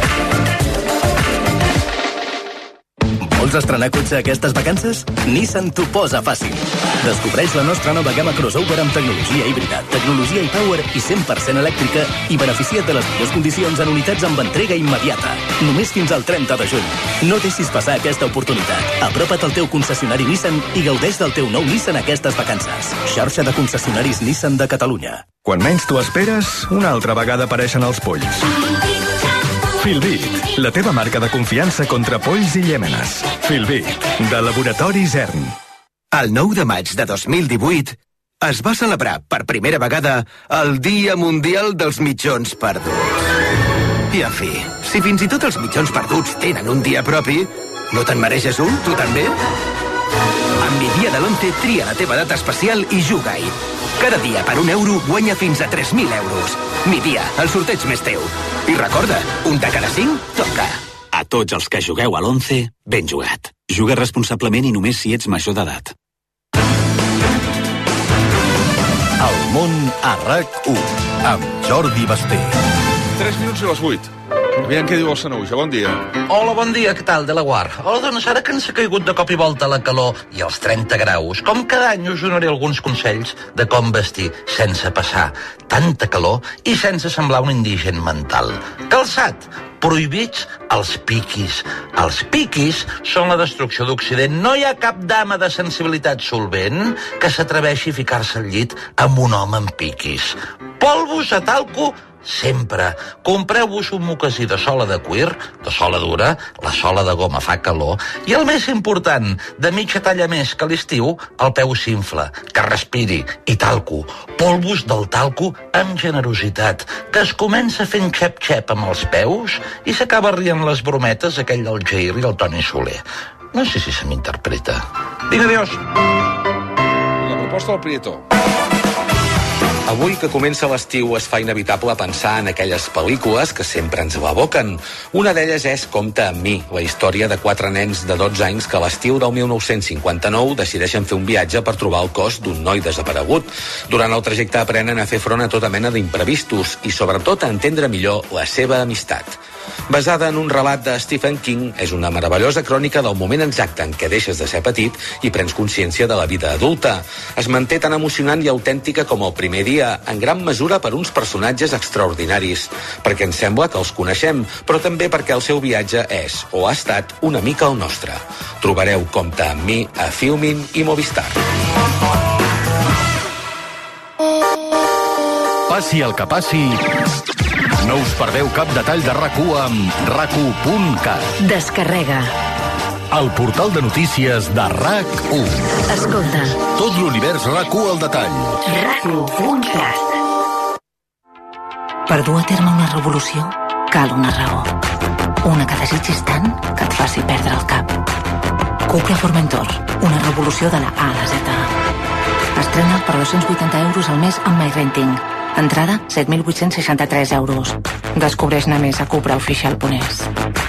Vols estrenar cotxe aquestes vacances? Nissan t'ho posa fàcil. Descobreix la nostra nova gamma crossover amb tecnologia híbrida, tecnologia e-Power i cent per cent elèctrica i beneficia't de les millors condicions en unitats amb entrega immediata. Només fins al trenta de juny. No deixis passar aquesta oportunitat. Apropa't al teu concessionari Nissan i gaudeix del teu nou Nissan aquestes vacances. Xarxa de concessionaris Nissan de Catalunya. Quan menys t'ho esperes, una altra vegada apareixen els polls. Filbit, la teva marca de confiança contra polls i llèmenes. Filbit, de Laboratori Zern. El nou de maig de dos mil divuit es va celebrar per primera vegada el Dia Mundial dels Mitjons Perduts. I, en fi, si fins i tot els mitjons perduts tenen un dia propi, no te'n mereixes un, tu també? Amb mi dia de l'once tria la teva data especial i juga-hi. Cada dia, per un euro, guanya fins a tres mil euros. Mi dia, el sorteig més teu. I recorda, un de cada cinc toca. A tots els que jugueu a l'once, ben jugat. Juga responsablement i només si ets major d'edat. El món a RAC u, amb Jordi Basté. tres minuts i les vuit. Aviam què diu el Sanauja, bon dia. Hola, bon dia, què tal, de la Guar? Hola, doncs ara que ens ha caigut de cop i volta la calor i els trenta graus, com cada any us donaré alguns consells de com vestir sense passar tanta calor i sense semblar un indigent mental. Calçat, prohibits els piquis. Els piquis són la destrucció d'Occident. No hi ha cap dama de sensibilitat solvent que s'atreveixi a ficar-se al llit amb un home amb piquis. Polvos a talco sempre. Compreu-vos un mocasí de sola de cuir, de sola dura, la sola de goma fa calor, i el més important, de mitja talla més que l'estiu, el peu s'infla, que respiri, i talco. Polvos del talco amb generositat, que es comença fent xep-xep amb els peus i s'acaba rient les brometes aquell del Jair i el Toni Soler. No sé si se m'interpreta. Vinga, adiós. La proposta del Prieto. Avui que comença l'estiu es fa inevitable pensar en aquelles pel·lícules que sempre ens l'aboquen. Una d'elles és Compte amb mi, la història de quatre nens de dotze anys que a l'estiu del mil nou-cents cinquanta-nou decideixen fer un viatge per trobar el cos d'un noi desaparegut. Durant el trajecte aprenen a fer front a tota mena d'imprevistos i sobretot a entendre millor la seva amistat. Basada en un relat de Stephen King, és una meravellosa crònica del moment exacte en què deixes de ser petit i prens consciència de la vida adulta. Es manté tan emocionant i autèntica com el primer dia, en gran mesura per uns personatges extraordinaris, perquè ens sembla que els coneixem, però també perquè el seu viatge és, o ha estat, una mica el nostre. Trobareu Compte amb mi a Filmin i Movistar. Passi el que passi, no us perdeu cap detall de RAC u amb rac u punt cat. Descarrega. El portal de notícies de RAC u. Escolta. Tot l'univers RAC u al detall. rac u punt cat. Per dur a terme una revolució, cal una raó. Una que desitgis tant que et faci perdre el cap. Cupra Formentor, una revolució de la A a la Z. Estrena'l per dos-cents vuitanta euros al mes amb MyRenting. Entrada set mil vuit-cents seixanta-tres euros. Descobreix-ne més a cupra oficial punt es.